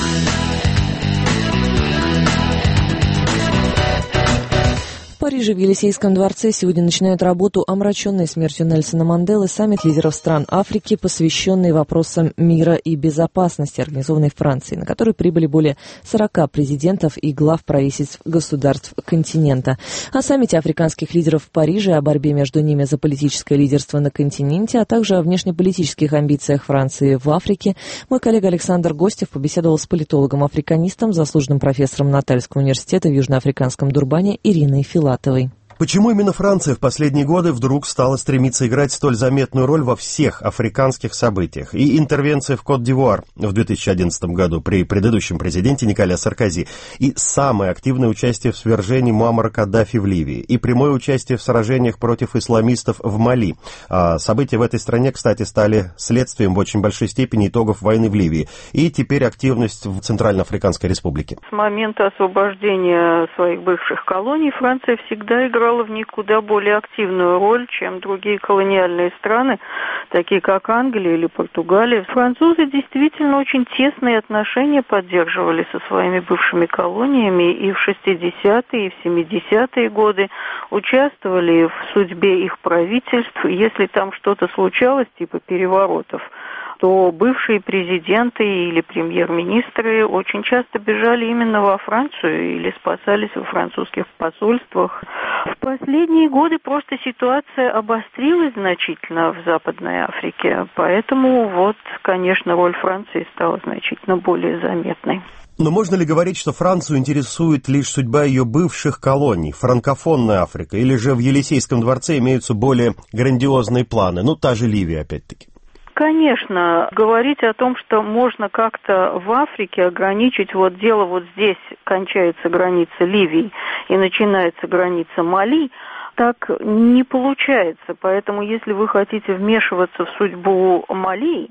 Speaker 1: В Париже в Елисейском дворце сегодня начинают работу омраченной смертью Нельсона Манделы саммит лидеров стран Африки, посвященный вопросам мира и безопасности, организованный в Франции, на который прибыли более сорока президентов и глав правительств государств континента. О саммите африканских лидеров в Париже, о борьбе между ними за политическое лидерство на континенте, а также о внешнеполитических амбициях Франции в Африке мой коллега Александр Гостев побеседовал с политологом-африканистом, заслуженным профессором Натальского университета в Южноафриканском Дурбане Ириной Филатовой.
Speaker 13: Почему именно Франция в последние годы вдруг стала стремиться играть столь заметную роль во всех африканских событиях? И интервенция в Кот-д'Ивуар в две тысячи одиннадцатом году при предыдущем президенте Николя Саркози, и самое активное участие в свержении Муаммара Каддафи в Ливии, и прямое участие в сражениях против исламистов в Мали. А события в этой стране, кстати, стали следствием в очень большой степени итогов войны в Ливии. И теперь активность в Центральноафриканской Республике.
Speaker 14: С момента освобождения своих бывших колоний Франция всегда играла в них куда более активную роль, чем другие колониальные страны, такие как Англия или Португалия. Французы действительно очень тесные отношения поддерживали со своими бывшими колониями и в шестидесятые, и в семидесятые годы, участвовали в судьбе их правительств. Если там что-то случалось, типа переворотов, то бывшие президенты или премьер-министры очень часто бежали именно во Францию или спасались во французских посольствах. В последние годы просто ситуация обострилась значительно в Западной Африке, поэтому вот, конечно, роль Франции стала значительно более заметной.
Speaker 13: Но можно ли говорить, что Францию интересует лишь судьба ее бывших колоний, франкофонная Африка, или же в Елисейском дворце имеются более грандиозные планы, ну, та же Ливия опять-таки?
Speaker 14: Конечно, говорить о том, что можно как-то в Африке ограничить, вот дело вот здесь кончается граница Ливии и начинается граница Мали, так не получается. Поэтому если вы хотите вмешиваться в судьбу Мали,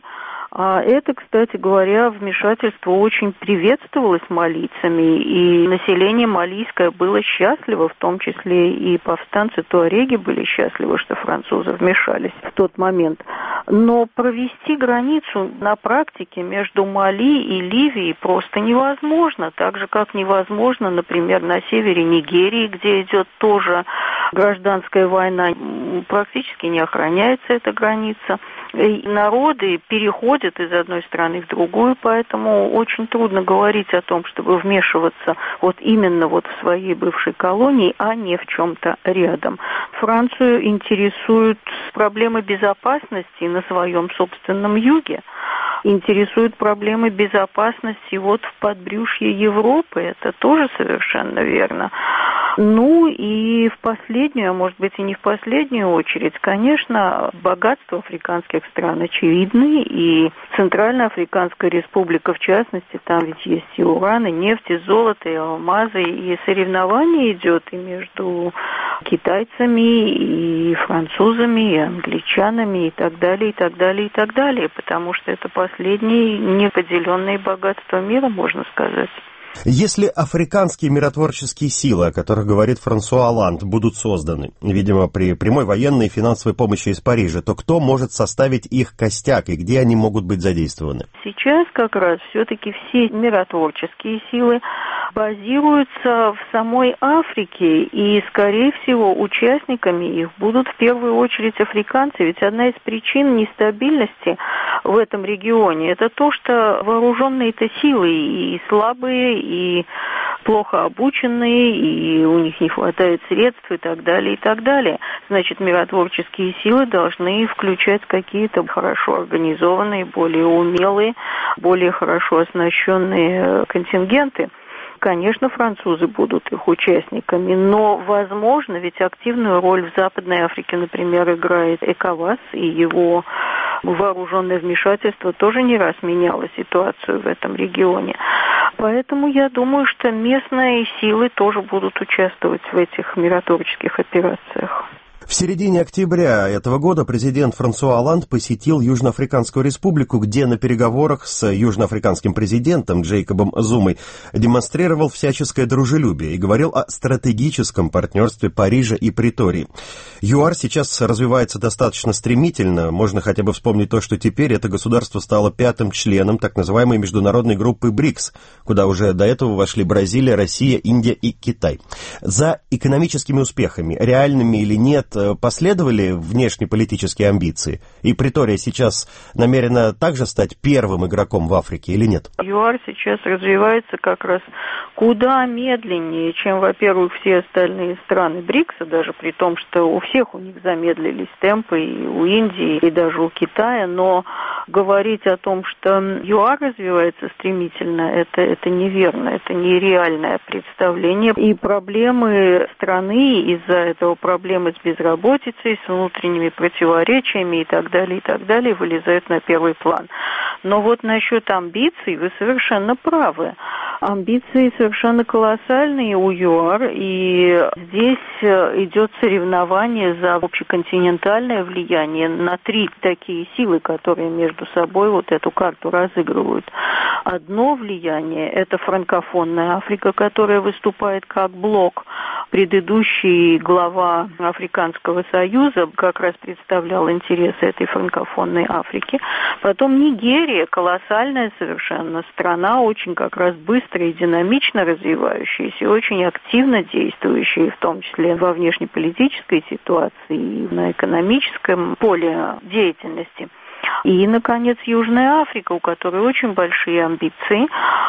Speaker 14: а это, кстати говоря, вмешательство очень приветствовалось малийцами, и население малийское было счастливо, в том числе и повстанцы туареги были счастливы, что французы вмешались в тот момент. Но провести границу на практике между Мали и Ливией просто невозможно, так же, как невозможно, например, на севере Нигерии, где идет тоже гражданская война, практически не охраняется эта граница. И народы переходят из одной страны в другую, поэтому очень трудно говорить о том, чтобы вмешиваться вот именно вот в своей бывшей колонии, а не в чем-то рядом. Францию интересуют проблемы безопасности на своем собственном юге, интересуют проблемы безопасности вот в подбрюшье Европы, это тоже совершенно верно. Ну и в последнюю, а может быть и не в последнюю очередь, конечно, богатство африканских стран очевидны, и Центральноафриканская республика в частности, там ведь есть и уран, и нефть, и золото, и алмазы, и соревнование идет и между китайцами, и французами, и англичанами, и так далее, и так далее, и так далее, потому что это последние неподеленные богатства мира, можно сказать.
Speaker 13: Если африканские миротворческие силы, о которых говорит Франсуа Олланд, будут созданы, видимо, при прямой военной и финансовой помощи из Парижа, то кто может составить их костяк и где они могут быть задействованы?
Speaker 14: Сейчас как раз все-таки все миротворческие силы базируются в самой Африке, и, скорее всего, участниками их будут в первую очередь африканцы, ведь одна из причин нестабильности в этом регионе – это то, что вооруженные-то силы и слабые, и плохо обученные, и у них не хватает средств и так далее, и так далее. Значит, миротворческие силы должны включать какие-то хорошо организованные, более умелые, более хорошо оснащенные контингенты. Конечно, французы будут их участниками, но, возможно, ведь активную роль в Западной Африке, например, играет ЭКОВАС, и его вооруженное вмешательство тоже не раз меняло ситуацию в этом регионе. Поэтому я думаю, что местные силы тоже будут участвовать в этих миротворческих операциях.
Speaker 13: В середине октября этого года президент Франсуа Олланд посетил Южноафриканскую республику, где на переговорах с южноафриканским президентом Джейкобом Зумой демонстрировал всяческое дружелюбие и говорил о стратегическом партнерстве Парижа и Претории. ЮАР сейчас развивается достаточно стремительно. Можно хотя бы вспомнить то, что теперь это государство стало пятым членом так называемой международной группы БРИКС, куда уже до этого вошли Бразилия, Россия, Индия и Китай. За экономическими успехами, реальными или нет, последовали внешнеполитические амбиции? И Претория сейчас намерена также стать первым игроком в Африке или нет?
Speaker 14: ЮАР сейчас развивается как раз куда медленнее, чем, во-первых, все остальные страны БРИКСа, даже при том, что у всех у них замедлились темпы, и у Индии, и даже у Китая, но говорить о том, что ЮАР развивается стремительно, это, это неверно, это нереальное представление. И проблемы страны, из-за этого проблемы с безработицей, безработицей, с внутренними противоречиями и так далее, и так далее, вылезают на первый план. Но вот насчет амбиций вы совершенно правы. Амбиции совершенно колоссальные у ЮАР, и здесь идет соревнование за общеконтинентальное влияние на три такие силы, которые между собой вот эту карту разыгрывают. Одно влияние – это франкофонная Африка, которая выступает как блок. Предыдущий глава Африканского союза как раз представлял интересы этой франкофонной Африки. Потом Нигерия, колоссальная совершенно страна, очень как раз быстро и динамично развивающаяся, очень активно действующая, в том числе во внешнеполитической ситуации и на экономическом поле деятельности. И, наконец, Южная Африка, у которой очень большие амбиции,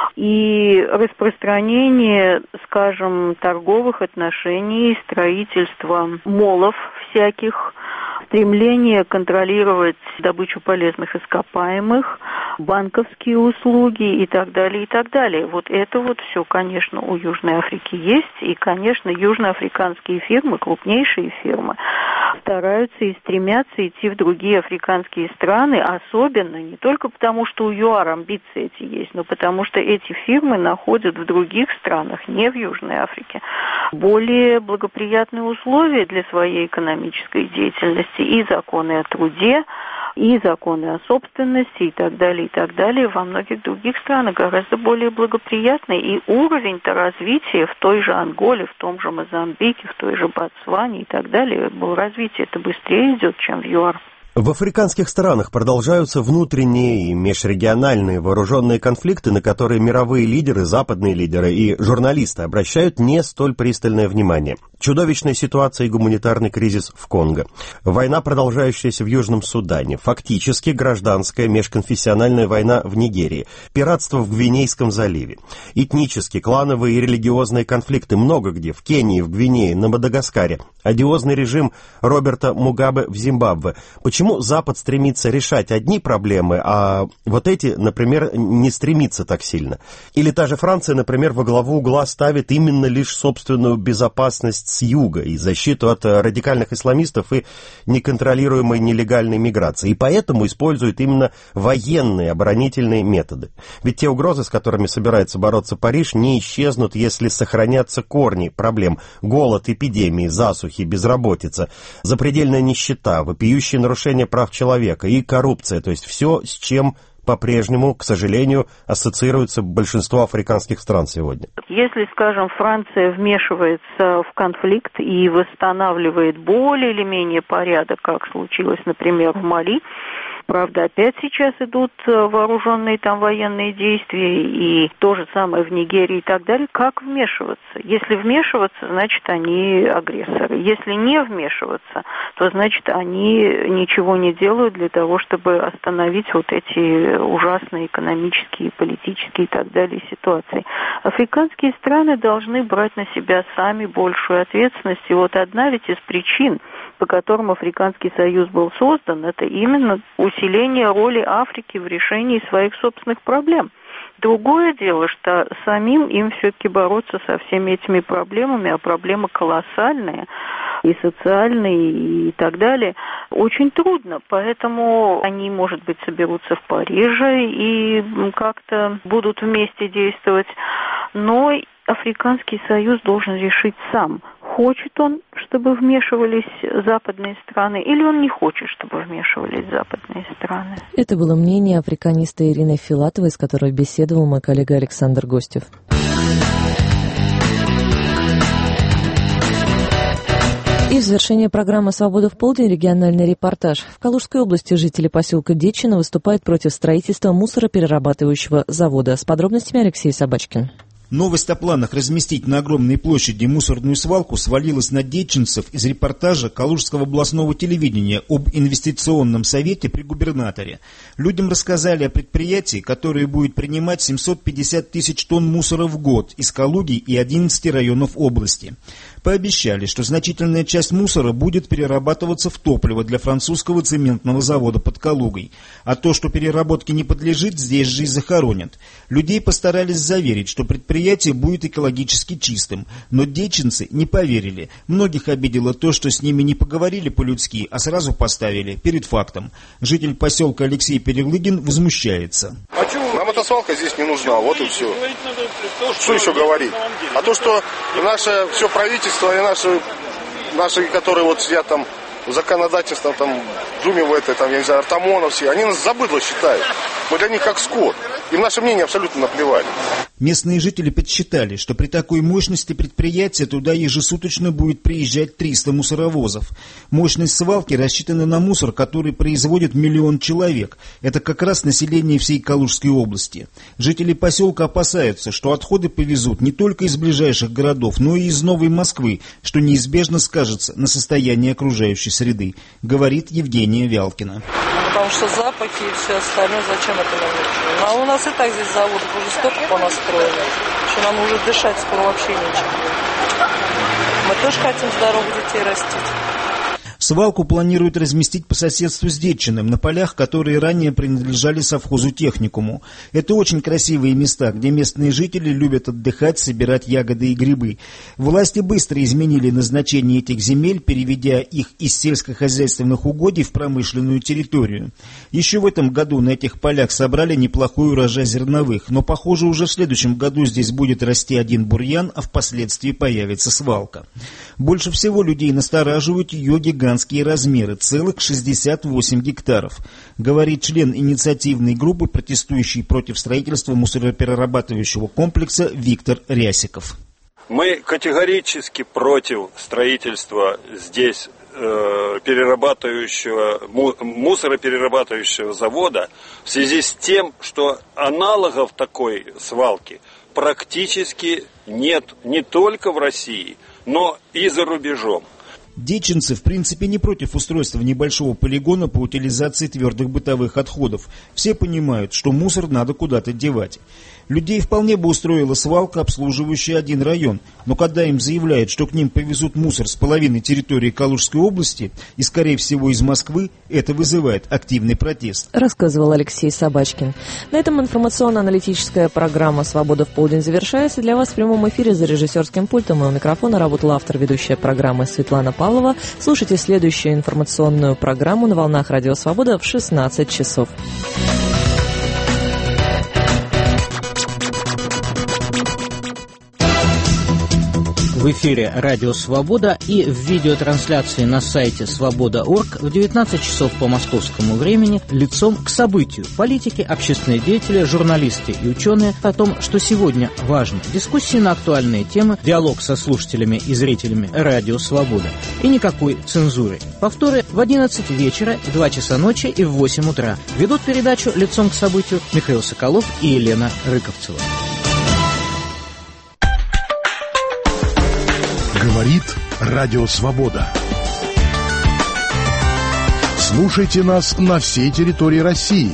Speaker 14: и распространение, скажем, торговых отношений, строительство молов всяких, стремление контролировать добычу полезных ископаемых, банковские услуги и так далее, и так далее. Вот это вот все, конечно, у Южной Африки есть, и, конечно, южноафриканские фирмы, крупнейшие фирмы, стараются и стремятся идти в другие африканские страны, особенно не только потому, что у ЮАР амбиции эти есть, но потому что эти фирмы находят в других странах, не в Южной Африке, более благоприятные условия для своей экономической деятельности, и законы о труде, и законы о собственности, и так далее, и так далее. Во многих других странах гораздо более благоприятный, и уровень-то развития в той же Анголе, в том же Мозамбике, в той же Ботсване и так далее, развитие-то быстрее идет, чем в ЮАР.
Speaker 13: В африканских странах продолжаются внутренние и межрегиональные вооруженные конфликты, на которые мировые лидеры, западные лидеры и журналисты обращают не столь пристальное внимание. Чудовищная ситуация и гуманитарный кризис в Конго. Война, продолжающаяся в Южном Судане. Фактически гражданская межконфессиональная война в Нигерии. Пиратство в Гвинейском заливе. Этнические, клановые и религиозные конфликты много где. В Кении, в Гвинее, на Мадагаскаре. Одиозный режим Роберта Мугабе в Зимбабве. Почему Запад стремится решать одни проблемы, а вот эти, например, не стремится так сильно? Или та же Франция, например, во главу угла ставит именно лишь собственную безопасность с юга и защиту от радикальных исламистов и неконтролируемой нелегальной миграции, и поэтому использует именно военные оборонительные методы. Ведь те угрозы, с которыми собирается бороться Париж, не исчезнут, если сохранятся корни проблем: голод, эпидемии, засухи, безработица, запредельная нищета, вопиющие нарушения прав человека и коррупция, то есть все, с чем по-прежнему, к сожалению, ассоциируется большинство африканских стран сегодня.
Speaker 14: Если, скажем, Франция вмешивается в конфликт и восстанавливает более или менее порядок, как случилось, например, в Мали, правда, опять сейчас идут вооруженные там военные действия, и то же самое в Нигерии и так далее. Как вмешиваться? Если вмешиваться, значит, они агрессоры. Если не вмешиваться, то, значит, они ничего не делают для того, чтобы остановить вот эти ужасные экономические, политические и так далее ситуации. Африканские страны должны брать на себя сами большую ответственность. И вот одна ведь из причин, по которым Африканский союз был создан, это именно усиление роли Африки в решении своих собственных проблем. Другое дело, что самим им все-таки бороться со всеми этими проблемами, а проблемы колоссальные, и социальные, и так далее, очень трудно. Поэтому они, может быть, соберутся в Париже и как-то будут вместе действовать. Но Африканский союз должен решить сам, хочет он, чтобы вмешивались западные страны, или он не хочет, чтобы вмешивались западные страны.
Speaker 1: Это было мнение африканиста Ирины Филатовой, с которой беседовал мой коллега Александр Гостев. И в завершение программы «Свобода в полдень» региональный репортаж. В Калужской области жители поселка Детчино выступают против строительства мусороперерабатывающего завода. С подробностями Алексей Собачкин.
Speaker 15: Новость о планах разместить на огромной площади мусорную свалку свалилась на детчинцев из репортажа Калужского областного телевидения об инвестиционном совете при губернаторе. Людям рассказали о предприятии, которое будет принимать семьсот пятьдесят тысяч тонн мусора в год из Калуги и одиннадцати районов области. Пообещали, что значительная часть мусора будет перерабатываться в топливо для французского цементного завода под Калугой. А то, что переработке не подлежит, здесь же и захоронят. Людей постарались заверить, что предприятие будет экологически чистым. Но детчинцы не поверили. Многих обидело то, что с ними не поговорили по-людски, а сразу поставили перед фактом. Житель поселка Алексей Переглыгин возмущается.
Speaker 16: А что, нам эта свалка здесь не нужна, вот и все. Что еще говорить? А то, что наше все правительство и наши, наши, которые вот сидят там в законодательстве, там, в Думе в этой, там, я не знаю, Артамонов все, они нас за быдло считают. Мы для них как скот. Им наше мнение абсолютно наплевали.
Speaker 15: Местные жители подсчитали, что при такой мощности предприятия туда ежесуточно будет приезжать триста мусоровозов. Мощность свалки рассчитана на мусор, который производит миллион человек. Это как раз население всей Калужской области. Жители поселка опасаются, что отходы повезут не только из ближайших городов, но и из Новой Москвы, что неизбежно скажется на состоянии окружающей среды, говорит Евгения Вялкина.
Speaker 17: Потому что запахи и все остальное, зачем это нам нужно? А у нас и так здесь заводов уже столько понастроили, что нам уже дышать скоро вообще нечем будет. Мы тоже хотим здоровых детей растить.
Speaker 15: Свалку планируют разместить по соседству с Детчиным, на полях, которые ранее принадлежали совхозу техникуму. Это очень красивые места, где местные жители любят отдыхать, собирать ягоды и грибы. Власти быстро изменили назначение этих земель, переведя их из сельскохозяйственных угодий в промышленную территорию. Еще в этом году на этих полях собрали неплохой урожай зерновых, но, похоже, уже в следующем году здесь будет расти один бурьян, а впоследствии появится свалка. Больше всего людей настораживают ее гигантские размеры, целых шестьдесят восемь гектаров, говорит член инициативной группы, протестующей против строительства мусороперерабатывающего комплекса Виктор Рясиков.
Speaker 18: Мы категорически против строительства здесь э, перерабатывающего, мусороперерабатывающего завода в связи с тем, что аналогов такой свалки практически нет не только в России, но и за рубежом.
Speaker 15: Деченцы, в принципе, не против устройства небольшого полигона по утилизации твердых бытовых отходов. Все понимают, что мусор надо куда-то девать. Людей вполне бы устроила свалка, обслуживающая один район, но когда им заявляют, что к ним повезут мусор с половины территории Калужской области и, скорее всего, из Москвы, это вызывает активный протест.
Speaker 1: Рассказывал Алексей Собачкин. На этом информационно-аналитическая программа «Свобода в полдень» завершается. Для вас в прямом эфире за режиссерским пультом и у микрофона работала автор ведущая программы Светлана Павлова. Слушайте следующую информационную программу на волнах Радио Свобода в шестнадцать часов.
Speaker 6: В эфире «Радио Свобода» и в видеотрансляции на сайте свобода точка орг в девятнадцать часов по московскому времени «Лицом к событию». Политики, общественные деятели, журналисты и ученые о том, что сегодня важно. Дискуссии на актуальные темы, диалог со слушателями и зрителями «Радио Свобода». И никакой цензуры. Повторы в одиннадцать вечера, в два часа ночи и в восемь утра. Ведут передачу «Лицом к событию» Михаил Соколов и Елена Рыковцева.
Speaker 19: Говорит Радио Свобода. Слушайте нас на всей территории России.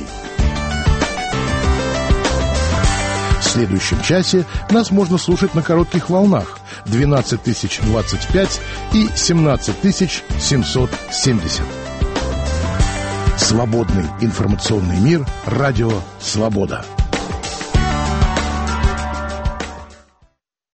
Speaker 19: В следующем часе нас можно слушать на коротких волнах двенадцать тысяч двадцать пять и семнадцать тысяч семьсот семьдесят. Свободный информационный мир. Радио Свобода.